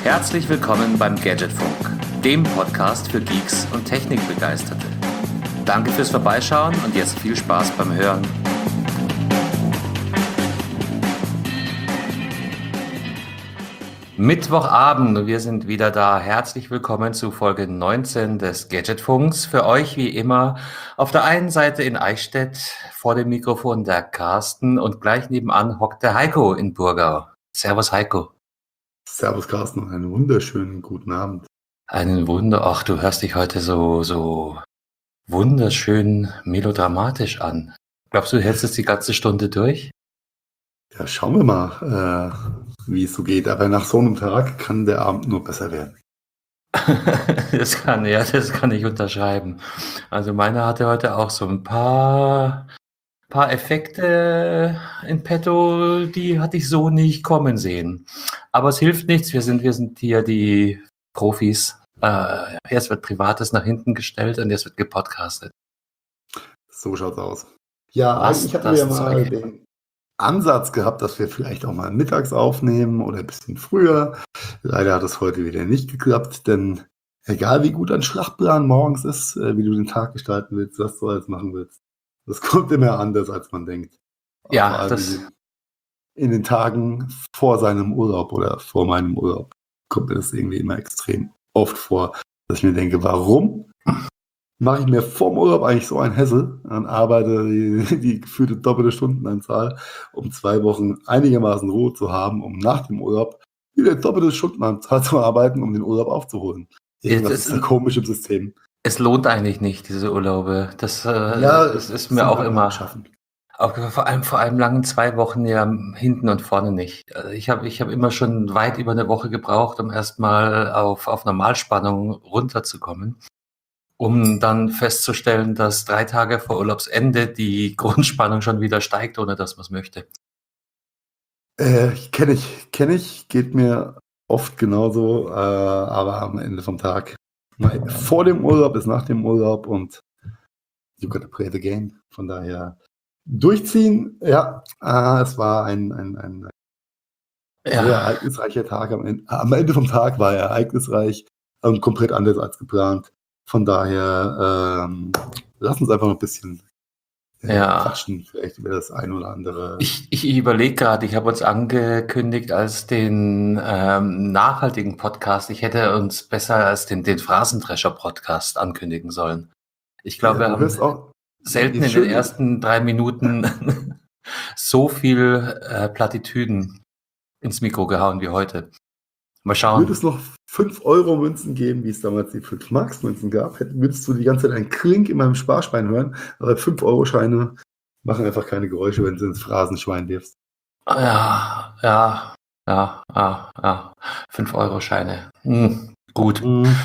Herzlich willkommen beim Gadgetfunk, dem Podcast für Geeks und Technikbegeisterte. Danke fürs Vorbeischauen und jetzt viel Spaß beim Hören. Mittwochabend und wir sind wieder da. Herzlich willkommen zu Folge 19 des Gadgetfunks. Für euch wie immer auf der einen Seite in Eichstätt vor dem Mikrofon der Carsten und gleich nebenan hockt der Heiko in Burgau. Servus Heiko. Servus Carsten, einen wunderschönen guten Abend. Ach, du hörst dich heute so wunderschön melodramatisch an. Glaubst du, hältst es die ganze Stunde durch? Ja, schauen wir mal, wie es so geht. Aber nach so einem Tag kann der Abend nur besser werden. Das kann ich unterschreiben. Also meiner hatte heute auch so ein paar Effekte in petto, die hatte ich so nicht kommen sehen. Aber es hilft nichts, wir sind hier die Profis. Erst wird Privates nach hinten gestellt und jetzt wird gepodcastet. So schaut's aus. Ja, eigentlich hatten wir ja mal den Ansatz gehabt, dass wir vielleicht auch mal mittags aufnehmen oder ein bisschen früher. Leider hat es heute wieder nicht geklappt, denn egal wie gut ein Schlachtplan morgens ist, wie du den Tag gestalten willst, was du alles machen willst, das kommt immer anders, als man denkt. Ja, das in den Tagen vor seinem Urlaub oder vor meinem Urlaub kommt mir das irgendwie immer extrem oft vor, dass ich mir denke, warum mache ich mir vorm Urlaub eigentlich so ein Hessel und arbeite die gefühlte doppelte Stundenanzahl, um 2 Wochen einigermaßen Ruhe zu haben, um nach dem Urlaub wieder doppelte Stundenanzahl zu arbeiten, um den Urlaub aufzuholen. Irgendwas ist da komisch im System. Es lohnt eigentlich nicht, diese Urlaube. Das ist mir auch immer schaffen. Auch vor allem langen 2 Wochen ja hinten und vorne nicht. Also ich hab immer schon weit über eine Woche gebraucht, um erstmal auf Normalspannung runterzukommen, um dann festzustellen, dass 3 Tage vor Urlaubsende die Grundspannung schon wieder steigt, ohne dass man es möchte. Kenn ich, geht mir oft genauso, aber am Ende vom Tag. Vor dem Urlaub ist nach dem Urlaub und you gotta play the game. Von daher durchziehen, ja, es war ein sehr ereignisreicher Tag. Am Ende vom Tag war er ereignisreich und komplett anders als geplant. Von daher lass uns einfach noch ein bisschen quatschen, vielleicht über das ein oder andere. Ich überlege gerade, ich habe uns angekündigt als den nachhaltigen Podcast. Ich hätte uns besser als den Phrasendrescher-Podcast ankündigen sollen. Ich glaube, wir haben auch selten in den ersten 3 Minuten so viel Plattitüden ins Mikro gehauen wie heute. Mal schauen. Würde es noch 5-Euro-Münzen geben, wie es damals die 5-Marks-Münzen gab, würdest du die ganze Zeit einen Klink in meinem Sparschwein hören, aber 5-Euro-Scheine machen einfach keine Geräusche, wenn du ins Phrasenschwein wirfst. Ja. 5-Euro-Scheine. Gut.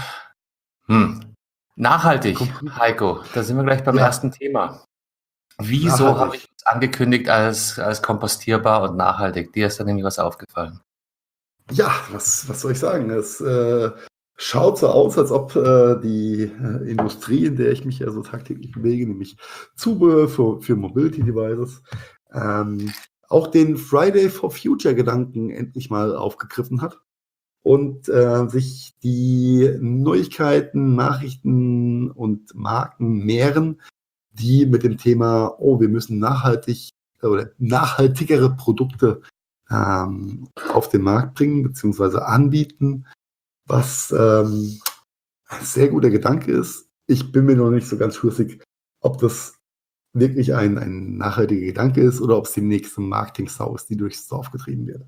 Nachhaltig, Heiko, da sind wir gleich beim ersten Thema. Wieso habe ich uns angekündigt als kompostierbar und nachhaltig? Dir ist da nämlich was aufgefallen. Ja, was soll ich sagen? Es schaut so aus, als ob die Industrie, in der ich mich ja so tagtäglich bewege, nämlich Zubehör für Mobility Devices, auch den Friday for Future Gedanken endlich mal aufgegriffen hat und sich die Neuigkeiten, Nachrichten und Marken mehren, die mit dem Thema, wir müssen nachhaltigere Produkte auf den Markt bringen bzw. anbieten, was ein sehr guter Gedanke ist. Ich bin mir noch nicht so ganz schlüssig, ob das wirklich ein nachhaltiger Gedanke ist oder ob es die nächste Marketing-Sau ist, die durchs Dorf getrieben wird.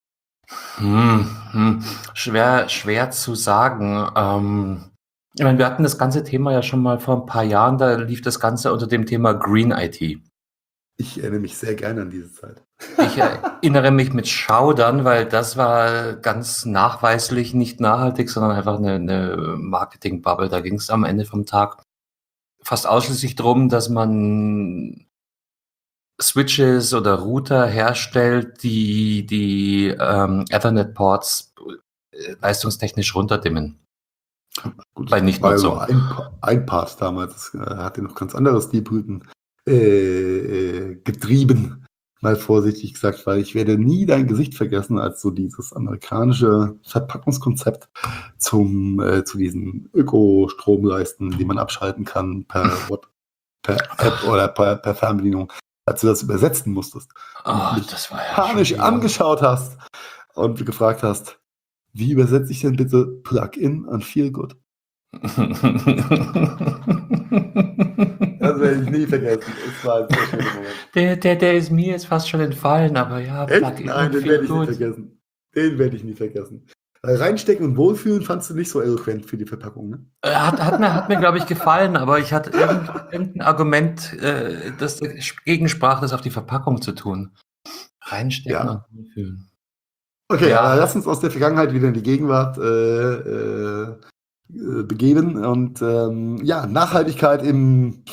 Schwer zu sagen. Ich meine, wir hatten das ganze Thema ja schon mal vor ein paar Jahren, da lief das Ganze unter dem Thema Green IT. Ich erinnere mich sehr gerne an diese Zeit. Ich erinnere mich mit Schaudern, weil das war ganz nachweislich nicht nachhaltig, sondern einfach eine Marketing-Bubble. Da ging es am Ende vom Tag fast ausschließlich darum, dass man Switches oder Router herstellt, die Ethernet-Ports leistungstechnisch runterdimmen. Gut, bei Nichtnutzung. War ja ein Part damals, hatte noch ganz anderes Deeputen getrieben, mal vorsichtig gesagt, weil ich werde nie dein Gesicht vergessen, als so dieses amerikanische Verpackungskonzept zu diesen Ökostromleisten, die man abschalten kann per App oder per Fernbedienung, als du das übersetzen musstest und mich Das war ja schon panisch wieder. angeschaut hast und gefragt hast, wie übersetze ich denn bitte Plug-in und Feel Good? Das werde ich nie vergessen. Es war ein sehr schöner Moment. Der ist mir jetzt fast schon entfallen, aber ja, Echt? Plug-in Nein, und den viel werde ich nie gut. vergessen. Den werde ich nie vergessen. Reinstecken und wohlfühlen fandst du nicht so eloquent für die Verpackung, ne? Hat mir, glaube ich, gefallen, aber ich hatte irgendein Argument, das dagegen sprach, das auf die Verpackung zu tun. Reinstecken und Ja. wohlfühlen. Okay, aber Ja. lass uns aus der Vergangenheit wieder in die Gegenwart begeben. Und ja, Nachhaltigkeit im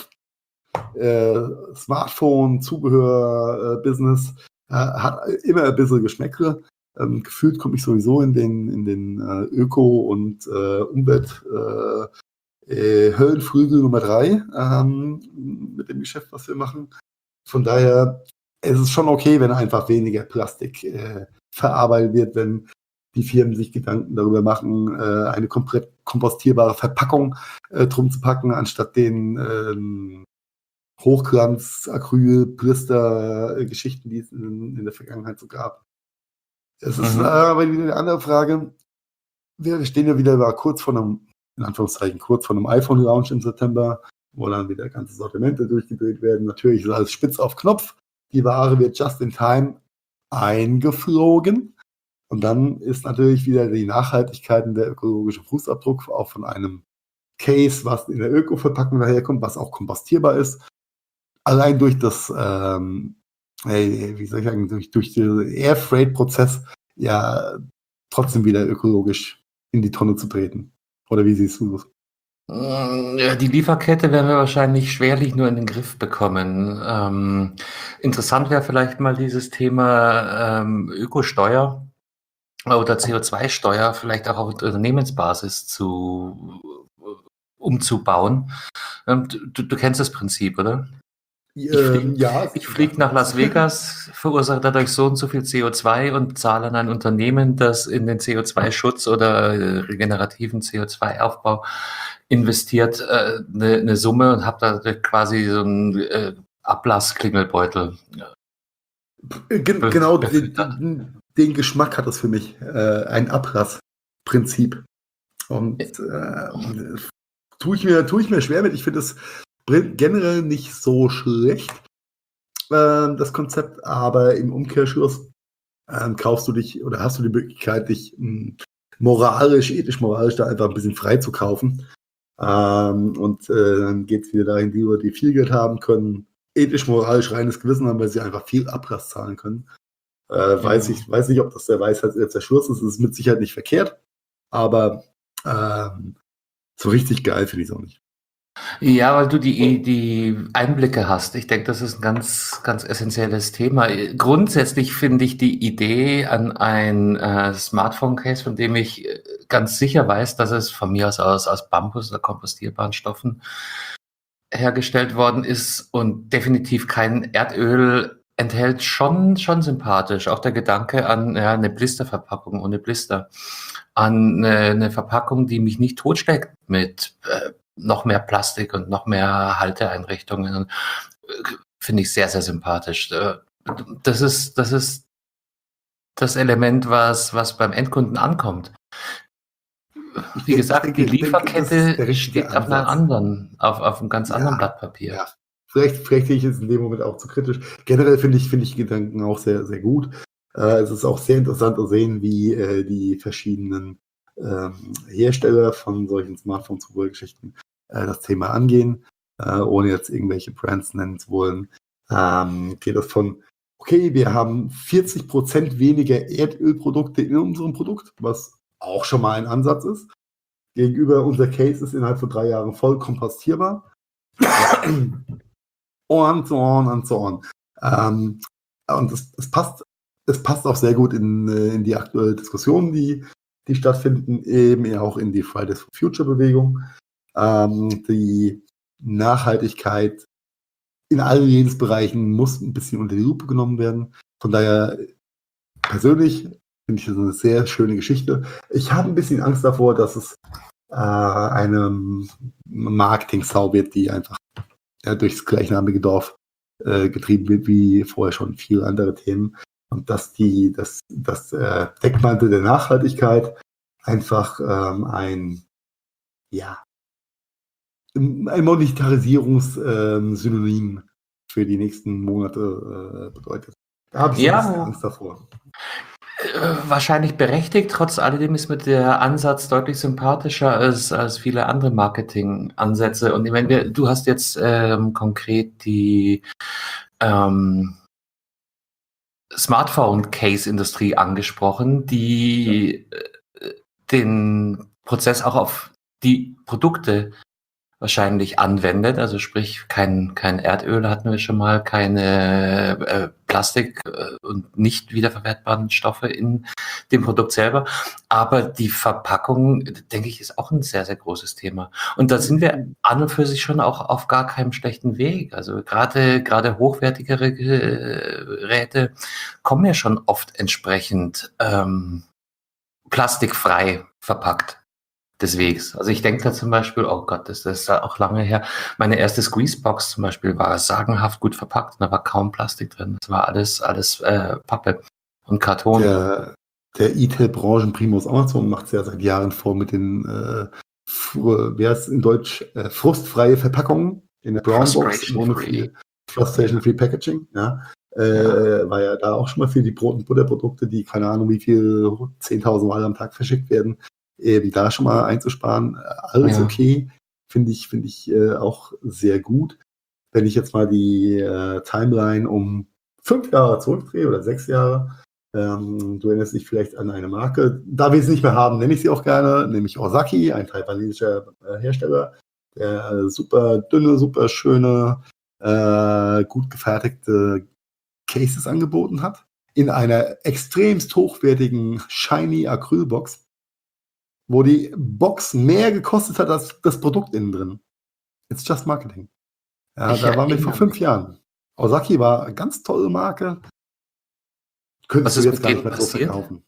Smartphone, Zubehör-Business hat immer ein bisschen Geschmäckle. Gefühlt komme ich sowieso in den Öko- und Umwelt Höllenflügel Nummer 3 mit dem Geschäft, was wir machen. Von daher ist es schon okay, wenn einfach weniger Plastik verarbeitet wird, wenn die Firmen sich Gedanken darüber machen, eine komplett kompostierbare Verpackung drum zu packen, anstatt den Hochglanz, Acryl, Blister-Geschichten, die es in der Vergangenheit so gab. Es ist aber eine andere Frage. Wir stehen ja wieder kurz vor einem, in Anführungszeichen, kurz vor einem iPhone-Launch im September, wo dann wieder ganze Sortimente durchgedreht werden. Natürlich ist alles spitz auf Knopf. Die Ware wird just in time eingeflogen. Und dann ist natürlich wieder die Nachhaltigkeit und der ökologische Fußabdruck auch von einem Case, was in der Öko-Verpackung daherkommt, was auch kompostierbar ist. Allein durch das, wie soll ich sagen, durch den Air-Freight-Prozess ja trotzdem wieder ökologisch in die Tonne zu treten. Oder wie siehst du das? Ja, die Lieferkette werden wir wahrscheinlich schwerlich nur in den Griff bekommen. Interessant wäre vielleicht mal dieses Thema Ökosteuer oder CO2-Steuer vielleicht auch auf Unternehmensbasis umzubauen. Du kennst das Prinzip, oder? Ich fliege nach Las Vegas, verursache dadurch so und so viel CO2 und zahle an ein Unternehmen, das in den CO2-Schutz oder regenerativen CO2-Aufbau investiert, eine Summe und habe da quasi so einen Ablassklingelbeutel. Genau den Geschmack hat das für mich. Ein Ablassprinzip. Und tue ich mir schwer mit. Ich finde es generell nicht so schlecht, das Konzept, aber im Umkehrschluss kaufst du dich oder hast du die Möglichkeit, dich ethisch-moralisch da einfach ein bisschen frei zu kaufen. Und dann geht es wieder dahin, die Leute, die viel Geld haben können, ethisch-moralisch reines Gewissen haben, weil sie einfach viel Ablass zahlen können. Weiß nicht, ob das der Weisheit jetzt der Schluss ist. Es ist mit Sicherheit nicht verkehrt, aber so richtig geil finde ich es auch nicht. Ja, weil du die Einblicke hast. Ich denke, das ist ein ganz, ganz essentielles Thema. Grundsätzlich finde ich die Idee an ein Smartphone-Case, von dem ich ganz sicher weiß, dass es von mir aus Bambus oder kompostierbaren Stoffen hergestellt worden ist und definitiv kein Erdöl enthält, schon sympathisch. Auch der Gedanke an eine Blisterverpackung ohne Blister, an eine Verpackung, die mich nicht totschlägt mit noch mehr Plastik und noch mehr Halteeinrichtungen, finde ich sehr, sehr sympathisch. Das ist das Element, was beim Endkunden ankommt. Wie gesagt, die Lieferkette steht auf einer anderen, auf einem ganz anderen Blatt Papier. Ja. Vielleicht sehe ich es in dem Moment auch zu kritisch. Generell finde ich Gedanken auch sehr, sehr gut. Es ist auch sehr interessant zu sehen, wie die verschiedenen Hersteller von solchen Smartphone-Zubehörgeschichten das Thema angehen, ohne jetzt irgendwelche Brands nennen zu wollen. Geht das von, okay, wir haben 40% weniger Erdölprodukte in unserem Produkt, was auch schon mal ein Ansatz ist. Gegenüber unser Case ist innerhalb von 3 Jahren voll kompostierbar. Und so on und so on. Und es passt auch sehr gut in die aktuelle Diskussion, die stattfinden, eben auch in die Fridays for Future Bewegung. Die Nachhaltigkeit in allen Lebensbereichen muss ein bisschen unter die Lupe genommen werden. Von daher, persönlich finde ich das eine sehr schöne Geschichte. Ich habe ein bisschen Angst davor, dass es eine Marketing-Sau wird, die einfach durchs gleichnamige Dorf getrieben wird, wie vorher schon viele andere Themen. Und dass das Deckmantel der Nachhaltigkeit einfach ein Monetarisierungssynonym für die nächsten Monate bedeutet. Da habe ich ein bisschen Angst davor. Wahrscheinlich berechtigt, trotz alledem ist mir der Ansatz deutlich sympathischer als viele andere Marketingansätze. Und ich meine, du hast jetzt konkret die Smartphone-Case-Industrie angesprochen, die den Prozess auch auf die Produkte wahrscheinlich anwendet, also sprich kein Erdöl hatten wir schon mal, keine Plastik und nicht wiederverwertbaren Stoffe in dem Produkt selber, aber die Verpackung, denke ich, ist auch ein sehr, sehr großes Thema. Und da sind wir an und für sich schon auch auf gar keinem schlechten Weg. Also gerade hochwertigere Geräte kommen ja schon oft entsprechend plastikfrei verpackt des Wegs. Also ich denke da zum Beispiel, oh Gott, das ist auch lange her, meine erste Squeezebox zum Beispiel war sagenhaft gut verpackt und da war kaum Plastik drin. Das war alles Pappe und Karton. Der E-Tail-Branchenprimus Amazon macht es ja seit Jahren vor mit den, wie heißt es in Deutsch, frustfreie Verpackungen in der Brownbox. Frustration-Free Packaging, ja. War ja da auch schon mal für die Brot- und Butterprodukte, die keine Ahnung wie viel 10.000 Mal am Tag verschickt werden, eben da schon mal einzusparen. Alles okay, finde ich auch sehr gut. Wenn ich jetzt mal die Timeline um 5 Jahre zurückdrehe oder 6 Jahre, du erinnerst dich vielleicht an eine Marke, da wir es nicht mehr haben, nenne ich sie auch gerne, nämlich Ozaki, ein taiwanesischer Hersteller, der super dünne, super schöne, gut gefertigte Cases angeboten hat, in einer extremst hochwertigen Shiny Acrylbox, wo die Box mehr gekostet hat als das Produkt innen drin. It's just marketing. Ja, da waren wir vor 5 Jahren. Ozaki war eine ganz tolle Marke. Könntest du jetzt gar nicht mehr so verkaufen.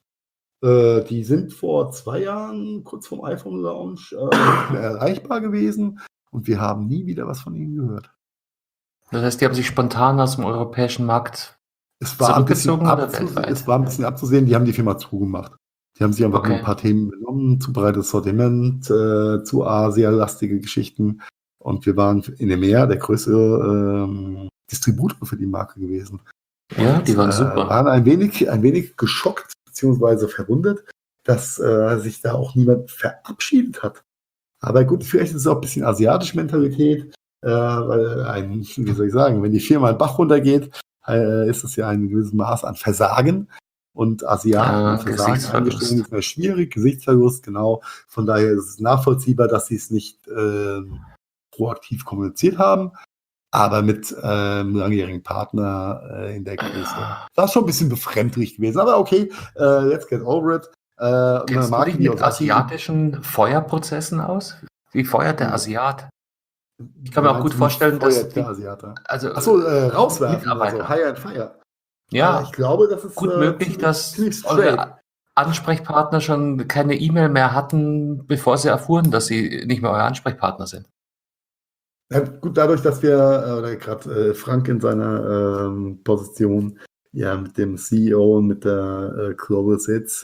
Die sind vor 2 Jahren, kurz vorm iPhone-Launch, nicht mehr erreichbar gewesen und wir haben nie wieder was von ihnen gehört. Das heißt, die haben sich spontan aus dem europäischen Markt zurückgezogen oder weltweit? Es war ein bisschen abzusehen, die haben die Firma zugemacht. Die haben sich einfach ein paar Themen genommen, zu breites Sortiment, zu Asia-lastige Geschichten. Und wir waren in dem Meer der größte Distributor für die Marke gewesen. Ja, die waren super. Waren ein wenig geschockt bzw. verwundert, dass sich da auch niemand verabschiedet hat. Aber gut, vielleicht ist es auch ein bisschen asiatische Mentalität, weil wie soll ich sagen, wenn die Firma einen Bach runtergeht, ist es ja ein gewisses Maß an Versagen. Und Asiaten Versagen eingestehen ist mehr schwierig, Gesichtsverlust, genau. Von daher ist es nachvollziehbar, dass sie es nicht proaktiv kommuniziert haben, aber mit einem langjährigen Partner in der Größe. Das ist schon ein bisschen befremdlich gewesen, aber okay, let's get over it. Kennst du dich mit asiatischen Feuerprozessen aus? Wie feuert der Asiat? Ich kann mir auch gut vorstellen, dass der Asiate. Also rauswerfen, also Hire and Fire. Ja, ich glaube, das ist gut möglich, dass eure Ansprechpartner schon keine E-Mail mehr hatten, bevor sie erfuhren, dass sie nicht mehr euer Ansprechpartner sind. Ja, gut, dadurch, dass wir, oder gerade Frank in seiner Position ja mit dem CEO und mit der Global Sales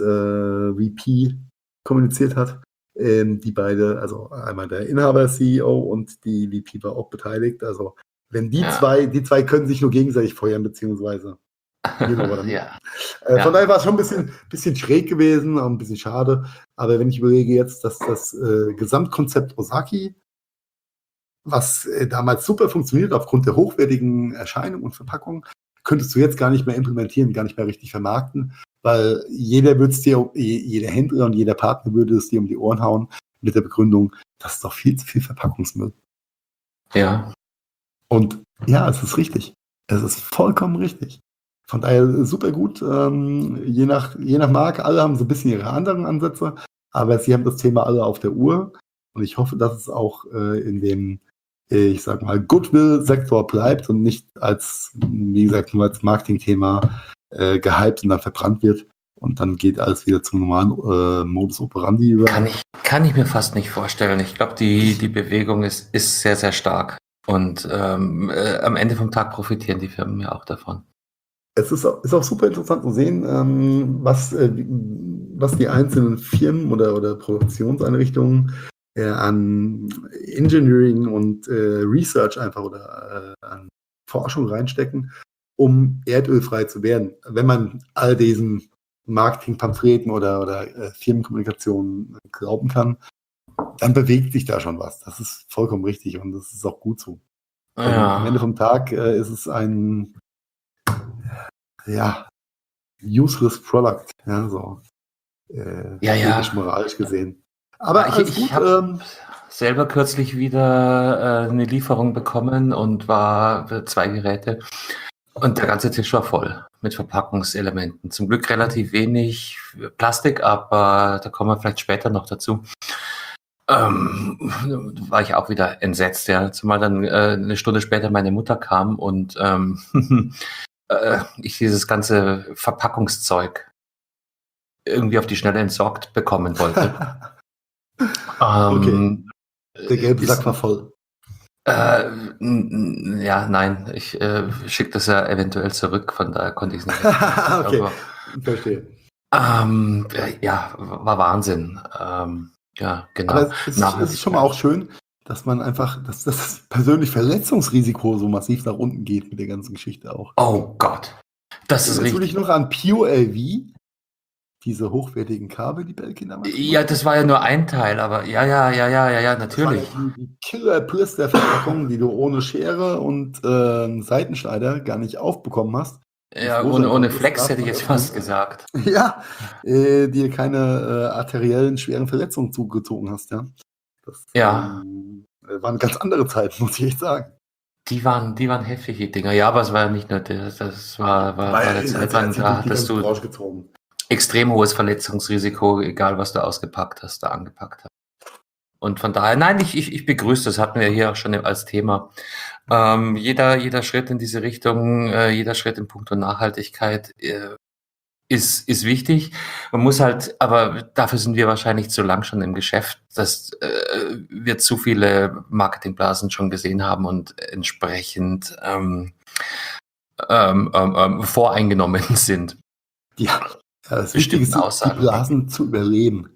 VP kommuniziert hat, die beide, also einmal der Inhaber CEO und die VP war auch beteiligt. Also wenn die zwei können sich nur gegenseitig feuern, beziehungsweise von daher war es schon ein bisschen schräg gewesen, auch ein bisschen schade. Aber wenn ich überlege jetzt, dass das Gesamtkonzept Ozaki, was damals super funktioniert aufgrund der hochwertigen Erscheinung und Verpackung, könntest du jetzt gar nicht mehr implementieren, gar nicht mehr richtig vermarkten, weil jeder Händler und jeder Partner würde es dir um die Ohren hauen mit der Begründung, das ist doch viel zu viel Verpackungsmüll. Ja. Und ja, es ist richtig. Es ist vollkommen richtig. Von daher super gut. Je nach Marke, alle haben so ein bisschen ihre anderen Ansätze, aber sie haben das Thema alle auf der Uhr. Und ich hoffe, dass es auch in dem ich sag mal, Goodwill-Sektor bleibt und nicht als, wie gesagt, nur als Marketingthema gehypt und dann verbrannt wird. Und dann geht alles wieder zum normalen Modus operandi über. Kann ich mir fast nicht vorstellen. Ich glaube, die Bewegung ist sehr, sehr stark. Und am Ende vom Tag profitieren die Firmen ja auch davon. Es ist auch super interessant zu sehen, was die einzelnen Firmen oder Produktionseinrichtungen an Engineering und Research einfach oder an Forschung reinstecken, um erdölfrei zu werden. Wenn man all diesen Marketingpamphleten oder Firmenkommunikationen glauben kann, dann bewegt sich da schon was. Das ist vollkommen richtig und das ist auch gut so. Also am Ende vom Tag ist es ein useless product, so ethisch, moralisch gesehen. Aber ich habe selber kürzlich wieder eine Lieferung bekommen und war 2 Geräte und der ganze Tisch war voll mit Verpackungselementen. Zum Glück relativ wenig Plastik, aber da kommen wir vielleicht später noch dazu. War ich auch wieder entsetzt, ja. Zumal dann eine Stunde später meine Mutter kam und ich dieses ganze Verpackungszeug irgendwie auf die Schnelle entsorgt bekommen wollte. Okay. Der gelbe Sack war voll. Nein, ich schicke das ja eventuell zurück, von daher konnte ich es nicht. Okay, verstehe. War Wahnsinn. Ja, genau. Aber es ist schon mal auch schön, dass man einfach, dass das persönliche Verletzungsrisiko so massiv nach unten geht mit der ganzen Geschichte auch. Oh Gott, das ist richtig. Jetzt will ich noch an Pure LV, diese hochwertigen Kabel, die Belkin damals. Ja, das war ja nur ein Teil, aber ja, natürlich. Das war die Killer-Plus der Verpackung, die du ohne Schere und Seitenschneider gar nicht aufbekommen hast. Ja, ohne Flex hätte ich jetzt fast gesagt. Ja, dir keine arteriellen, schweren Verletzungen zugezogen hast, ja. Das waren ganz andere Zeiten, muss ich echt sagen. Die waren heftige Dinger. Ja, aber es war ja nicht nur das war der Zeit lang, da hattest du extrem hohes Verletzungsrisiko, egal was du ausgepackt hast, da angepackt hast. Und von daher, nein, ich begrüße das, hatten wir hier auch schon als Thema. Jeder Schritt in diese Richtung, jeder Schritt in puncto Nachhaltigkeit ist wichtig. Man muss halt, aber dafür sind wir wahrscheinlich zu lang schon im Geschäft, dass wir zu viele Marketingblasen schon gesehen haben und entsprechend voreingenommen sind. Ja, das Wichtige ist, die Blasen zu überleben.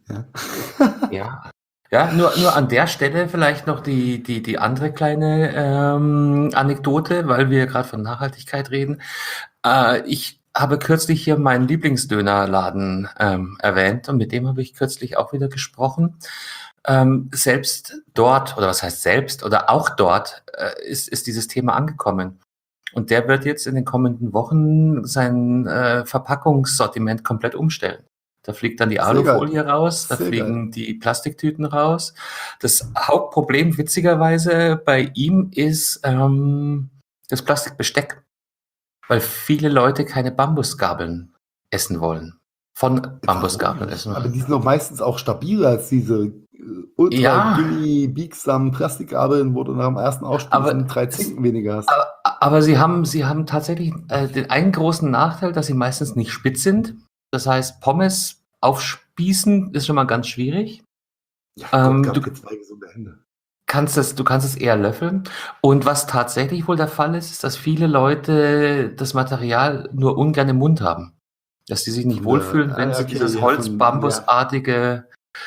Ja, nur an der Stelle vielleicht noch die andere kleine Anekdote, weil wir gerade von Nachhaltigkeit reden. Ich habe kürzlich hier meinen Lieblingsdönerladen erwähnt und mit dem habe ich kürzlich auch wieder gesprochen. Selbst dort, oder was heißt selbst, oder auch dort ist dieses Thema angekommen. Und der wird jetzt in den kommenden Wochen sein Verpackungssortiment komplett umstellen. Da fliegt dann die Alufolie raus, da fliegen die Plastiktüten raus. Das Hauptproblem, witzigerweise, bei ihm ist das Plastikbesteck, weil viele Leute keine Bambusgabeln essen wollen. Von Bambusgabeln essen wollen. Aber die sind doch meistens auch stabiler als diese ultra biegsamen Plastikgabeln, wo du nach dem ersten Ausspießen 3 Zinken weniger hast. Aber sie haben tatsächlich den einen großen Nachteil, dass sie meistens nicht spitz sind. Das heißt, Pommes aufspießen ist schon mal ganz schwierig. Ja, du zwei gesunde Hände. Du kannst es eher löffeln. Und was tatsächlich wohl der Fall ist, dass viele Leute das Material nur ungern im Mund haben. Dass die sich nicht wohlfühlen, wenn sie dieses Holz-Bambusartige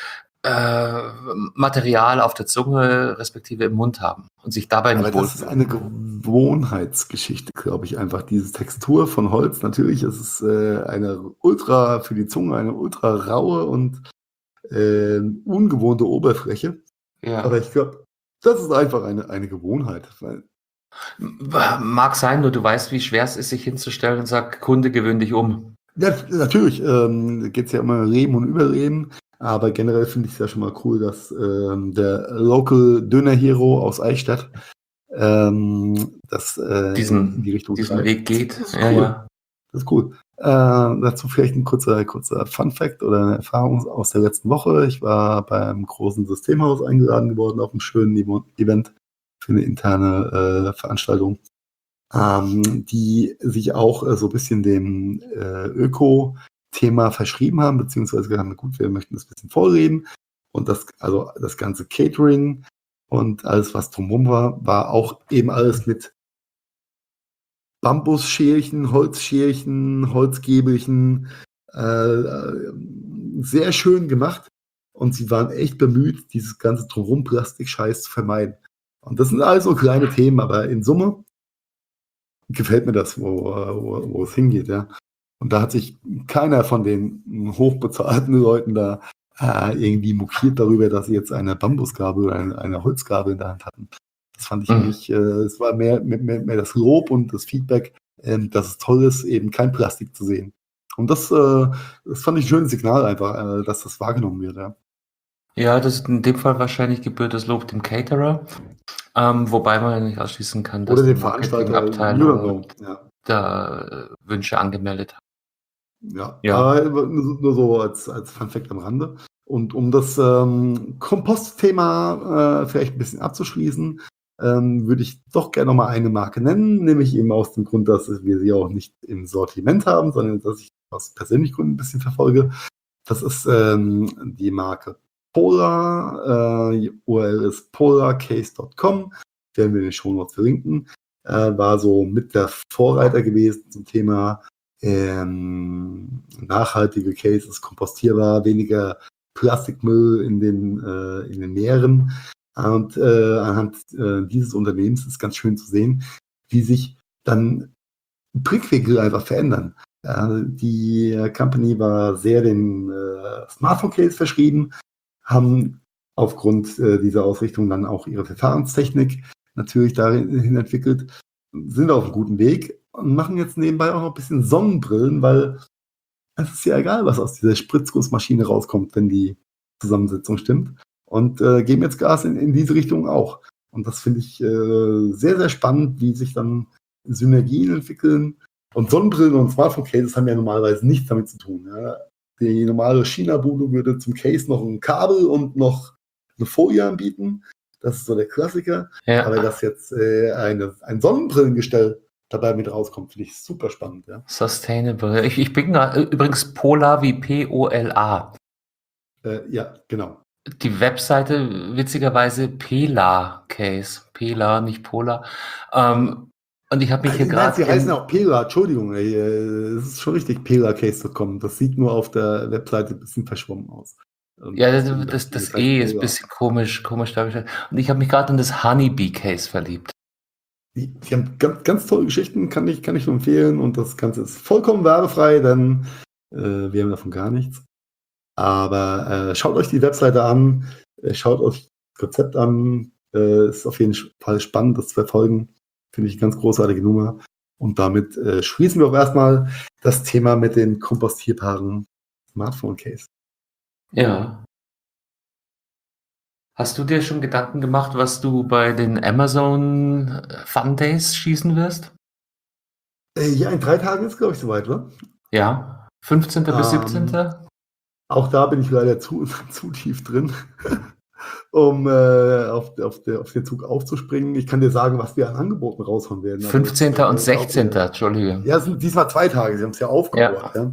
Material auf der Zunge respektive im Mund haben und sich dabei nicht wohlfühlen. Das ist eine Gewohnheitsgeschichte, glaube ich, einfach. Diese Textur von Holz, natürlich, es ist eine ultra für die Zunge, eine ultra raue und ungewohnte Oberfläche. Ja. Aber ich glaube, das ist einfach eine Gewohnheit. Mag sein, nur du weißt, wie schwer es ist, sich hinzustellen und sagt, Kunde, gewöhn dich um. Ja, natürlich. Geht es ja immer Reden und Überreden. Aber generell finde ich es ja schon mal cool, dass der Local Döner Hero aus Eichstätt in die Richtung diesen Weg geht. Das ist cool. Ja. Das ist cool. Dazu vielleicht ein kurzer Fun-Fact oder eine Erfahrung aus der letzten Woche. Ich war beim großen Systemhaus eingeladen geworden auf einem schönen Event eine interne Veranstaltung, die sich auch so ein bisschen dem Öko-Thema verschrieben haben, beziehungsweise gesagt haben, gut, wir möchten das ein bisschen vorreden. Und das ganze Catering und alles, was drumherum war auch eben alles mit Bambusscherchen, Holzscherchen, Holzgäbelchen, sehr schön gemacht. Und sie waren echt bemüht, dieses ganze drumherum Plastikscheiß zu vermeiden. Und das sind alles so kleine Themen, aber in Summe gefällt mir das, wo es hingeht, ja. Und da hat sich keiner von den hochbezahlten Leuten da irgendwie mokiert darüber, dass sie jetzt eine Bambusgabel oder eine Holzgabel in der Hand hatten. Das fand ich nicht, es war mehr das Lob und das Feedback, dass es toll ist, eben kein Plastik zu sehen. Und das fand ich ein schönes Signal einfach, dass das wahrgenommen wird, ja. Ja, das ist in dem Fall wahrscheinlich gebührt das Lob dem Caterer, wobei man ja nicht ausschließen kann, dass Oder die dem Veranstalter, Marketingabteilung ja. da Wünsche angemeldet hat. Ja, Ja. nur so als Funfact am Rande. Und um das Kompostthema vielleicht ein bisschen abzuschließen, würde ich doch gerne noch mal eine Marke nennen, nämlich eben aus dem Grund, dass wir sie auch nicht im Sortiment haben, sondern dass ich aus persönlichen Gründen ein bisschen verfolge. Das ist die Marke Polar. URL ist polarcase.com. Werden wir in den Shownotes verlinken. War so mit der Vorreiter gewesen zum Thema nachhaltige Cases, kompostierbar, weniger Plastikmüll in den Meeren. Und anhand dieses Unternehmens ist ganz schön zu sehen, wie sich dann Blickwinkel einfach verändern. Die Company war sehr dem Smartphone-Case verschrieben, haben aufgrund dieser Ausrichtung dann auch ihre Verfahrenstechnik natürlich dahin entwickelt, sind auf einem guten Weg und machen jetzt nebenbei auch noch ein bisschen Sonnenbrillen, weil es ist ja egal, was aus dieser Spritzgussmaschine rauskommt, wenn die Zusammensetzung stimmt. Und geben jetzt Gas in diese Richtung auch. Und das finde ich sehr, sehr spannend, wie sich dann Synergien entwickeln. Und Sonnenbrillen und Smartphone-Cases haben ja normalerweise nichts damit zu tun. Ja. Die normale China-Bude würde zum Case noch ein Kabel und noch eine Folie anbieten. Das ist so der Klassiker. Ja. Aber dass jetzt ein Sonnenbrillengestell dabei mit rauskommt, finde ich super spannend. Ja. Sustainable. Ich bin übrigens Polar wie P-O-L-A. Ja, genau. Die Webseite witzigerweise Pela Case. Pela, nicht Polar. Und ich habe mich hier gerade. Sie heißen auch Pela, Entschuldigung, es ist schon richtig, PelaCase.com. Das sieht nur auf der Webseite ein bisschen verschwommen aus. Und ja, das E ist ein bisschen komisch dargestellt. Und ich habe mich gerade in das Honeybee Case verliebt. Die haben ganz, ganz tolle Geschichten, kann ich nur empfehlen. Und das Ganze ist vollkommen werbefrei, denn wir haben davon gar nichts. Aber schaut euch die Webseite an, schaut euch das Konzept an. Ist auf jeden Fall spannend, das zu verfolgen. Finde ich eine ganz großartige Nummer. Und damit schließen wir auch erstmal das Thema mit den kompostierbaren Smartphone-Case. Ja. Hast du dir schon Gedanken gemacht, was du bei den Amazon Fun Days schießen wirst? Ja, in 3 Tagen ist, glaube ich, soweit, oder? Ja, 15. bis 17. Auch da bin ich leider zu tief drin, um auf den Zug aufzuspringen. Ich kann dir sagen, was wir an Angeboten raushauen werden. 15. und 16. Entschuldige. Ja, es sind diesmal 2 Tage, sie haben es ja aufgebaut. Ja.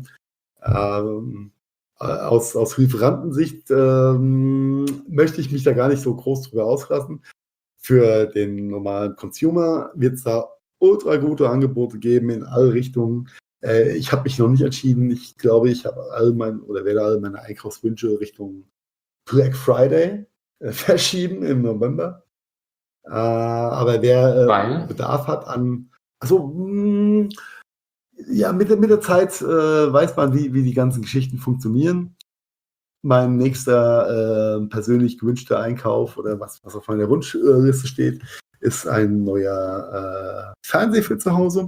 Aus Lieferantensicht möchte ich mich da gar nicht so groß drüber auslassen. Für den normalen Consumer wird es da ultra gute Angebote geben in alle Richtungen. Ich habe mich noch nicht entschieden. Ich glaube, ich habe werde alle meine Einkaufswünsche Richtung Black Friday verschieben im November. Aber wer Bedarf hat an, ja, mit der Zeit weiß man, wie die ganzen Geschichten funktionieren. Mein nächster persönlich gewünschter Einkauf oder was auf meiner Wunschliste steht, ist ein neuer Fernseher für zu Hause.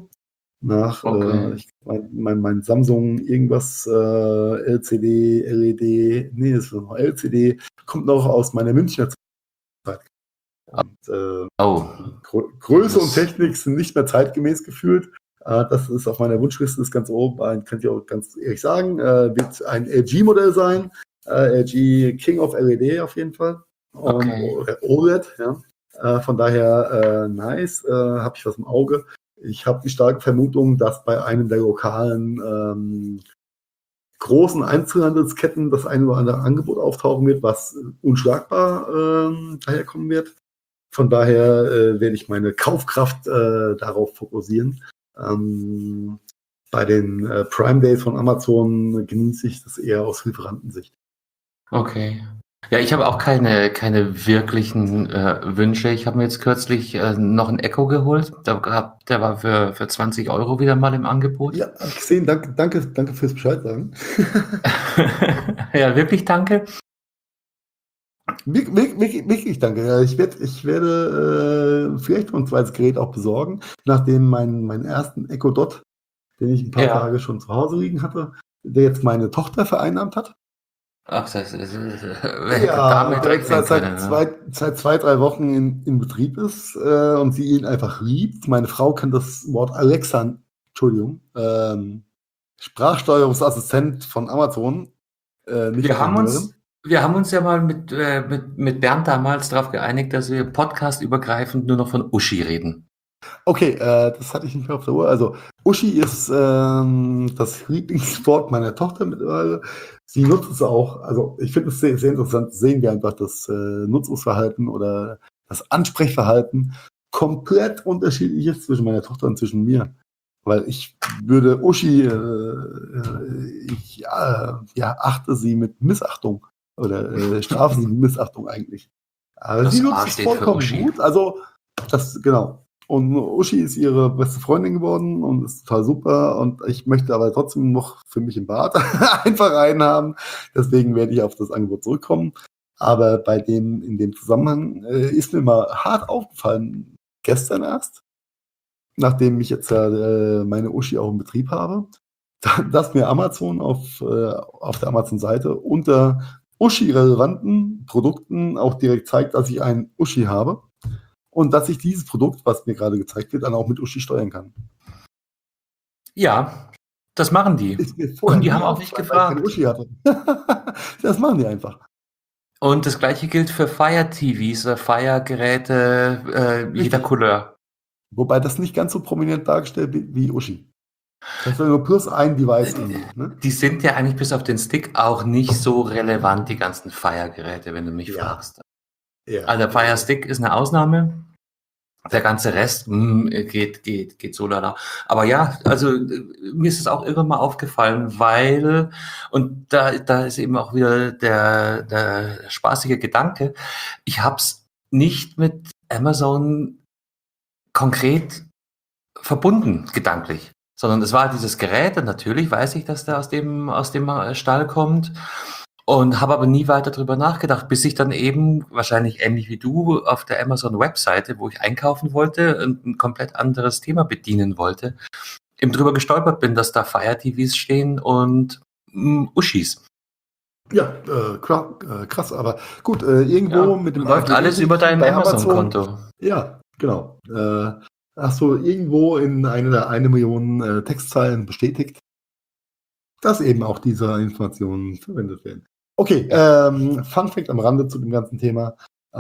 Mein Samsung irgendwas LCD, LED, nee, das ist noch LCD, kommt noch aus meiner Münchner Zeit. Und Größe und Technik sind nicht mehr zeitgemäß gefühlt. Das ist auf meiner Wunschliste, ist ganz oben, kann ich auch ganz ehrlich sagen, wird ein LG-Modell sein. LG King of LED auf jeden Fall. Oder OLED, ja. Von daher nice, habe ich was im Auge. Ich habe die starke Vermutung, dass bei einem der lokalen großen Einzelhandelsketten das eine oder andere Angebot auftauchen wird, was unschlagbar daherkommen wird. Von daher werde ich meine Kaufkraft darauf fokussieren. Bei den Prime Days von Amazon genieße ich das eher aus Lieferantensicht. Okay. Ja, ich habe auch keine wirklichen Wünsche. Ich habe mir jetzt kürzlich noch ein Echo geholt. Der war für 20 Euro wieder mal im Angebot. Ja, habe ich gesehen. Danke fürs Bescheid sagen. Ja, wirklich danke. Wirklich danke. Ja, ich werde vielleicht noch ein zweites Gerät auch besorgen, nachdem meinen ersten Echo Dot, den ich ein paar Tage schon zu Hause liegen hatte, der jetzt meine Tochter vereinnahmt hat. Ach, das Ja, damit direkt rechnen können. seit 2-3 Wochen in Betrieb ist und sie ihn einfach liebt. Meine Frau kann das Wort Alexa, Entschuldigung, Sprachsteuerungsassistent von Amazon nicht Wir haben hören. wir haben uns ja mal mit Bernd damals darauf geeinigt, dass wir podcastübergreifend nur noch von Uschi reden. Okay, das hatte ich nicht mehr auf der Uhr. Also Uschi ist das Lieblingswort meiner Tochter mittlerweile. Sie nutzt es auch. Also ich finde es sehr, sehr interessant. Sehen wir einfach das Nutzungsverhalten oder das Ansprechverhalten komplett unterschiedlich ist zwischen meiner Tochter und zwischen mir. Weil ich würde Uschi, ich achte sie mit Missachtung oder strafe sie mit Missachtung eigentlich. Aber Das sie A nutzt es steht für vollkommen Uschi. gut. Also das, genau. Und Uschi ist ihre beste Freundin geworden und ist total super. Und ich möchte aber trotzdem noch für mich im Bad einfach einen haben. Deswegen werde ich auf das Angebot zurückkommen. Aber in dem Zusammenhang ist mir mal hart aufgefallen, gestern erst, nachdem ich jetzt meine Uschi auch im Betrieb habe, dass mir Amazon auf der Amazon-Seite unter Uschi-relevanten Produkten auch direkt zeigt, dass ich einen Uschi habe. Und dass ich dieses Produkt, was mir gerade gezeigt wird, dann auch mit Uschi steuern kann. Ja, das machen die. Ist mir vorher Und die nie haben auch nicht aufgefallen, weil ich keine gefragt. Uschi hatte. Das machen die einfach. Und das gleiche gilt für Fire TVs, Fire-Geräte jeder Richtig. Couleur. Wobei das nicht ganz so prominent dargestellt wird wie Uschi. Das ist ja nur plus ein Device irgendwo. Ne? Die sind ja eigentlich bis auf den Stick auch nicht so relevant, die ganzen Fire-Geräte, wenn du mich fragst. Ja. Also der Fire Stick ist eine Ausnahme. Der ganze Rest geht so lala. Aber ja, also mir ist es auch irgendwann mal aufgefallen, weil, und da ist eben auch wieder der spaßige Gedanke, ich habe es nicht mit Amazon konkret verbunden, gedanklich. Sondern es war dieses Gerät und natürlich weiß ich, dass der aus dem Stall kommt und habe aber nie weiter drüber nachgedacht, bis ich dann eben, wahrscheinlich ähnlich wie du, auf der Amazon-Webseite, wo ich einkaufen wollte und ein komplett anderes Thema bedienen wollte, eben drüber gestolpert bin, dass da Fire TVs stehen und Uschis. Ja, krass, aber gut, irgendwo mit dem läuft alles über dein bei Amazon-Konto. Ja, genau. Hast du irgendwo in eine Million Textzeilen bestätigt, dass eben auch diese Informationen verwendet werden. Okay, Fun Fact am Rande zu dem ganzen Thema.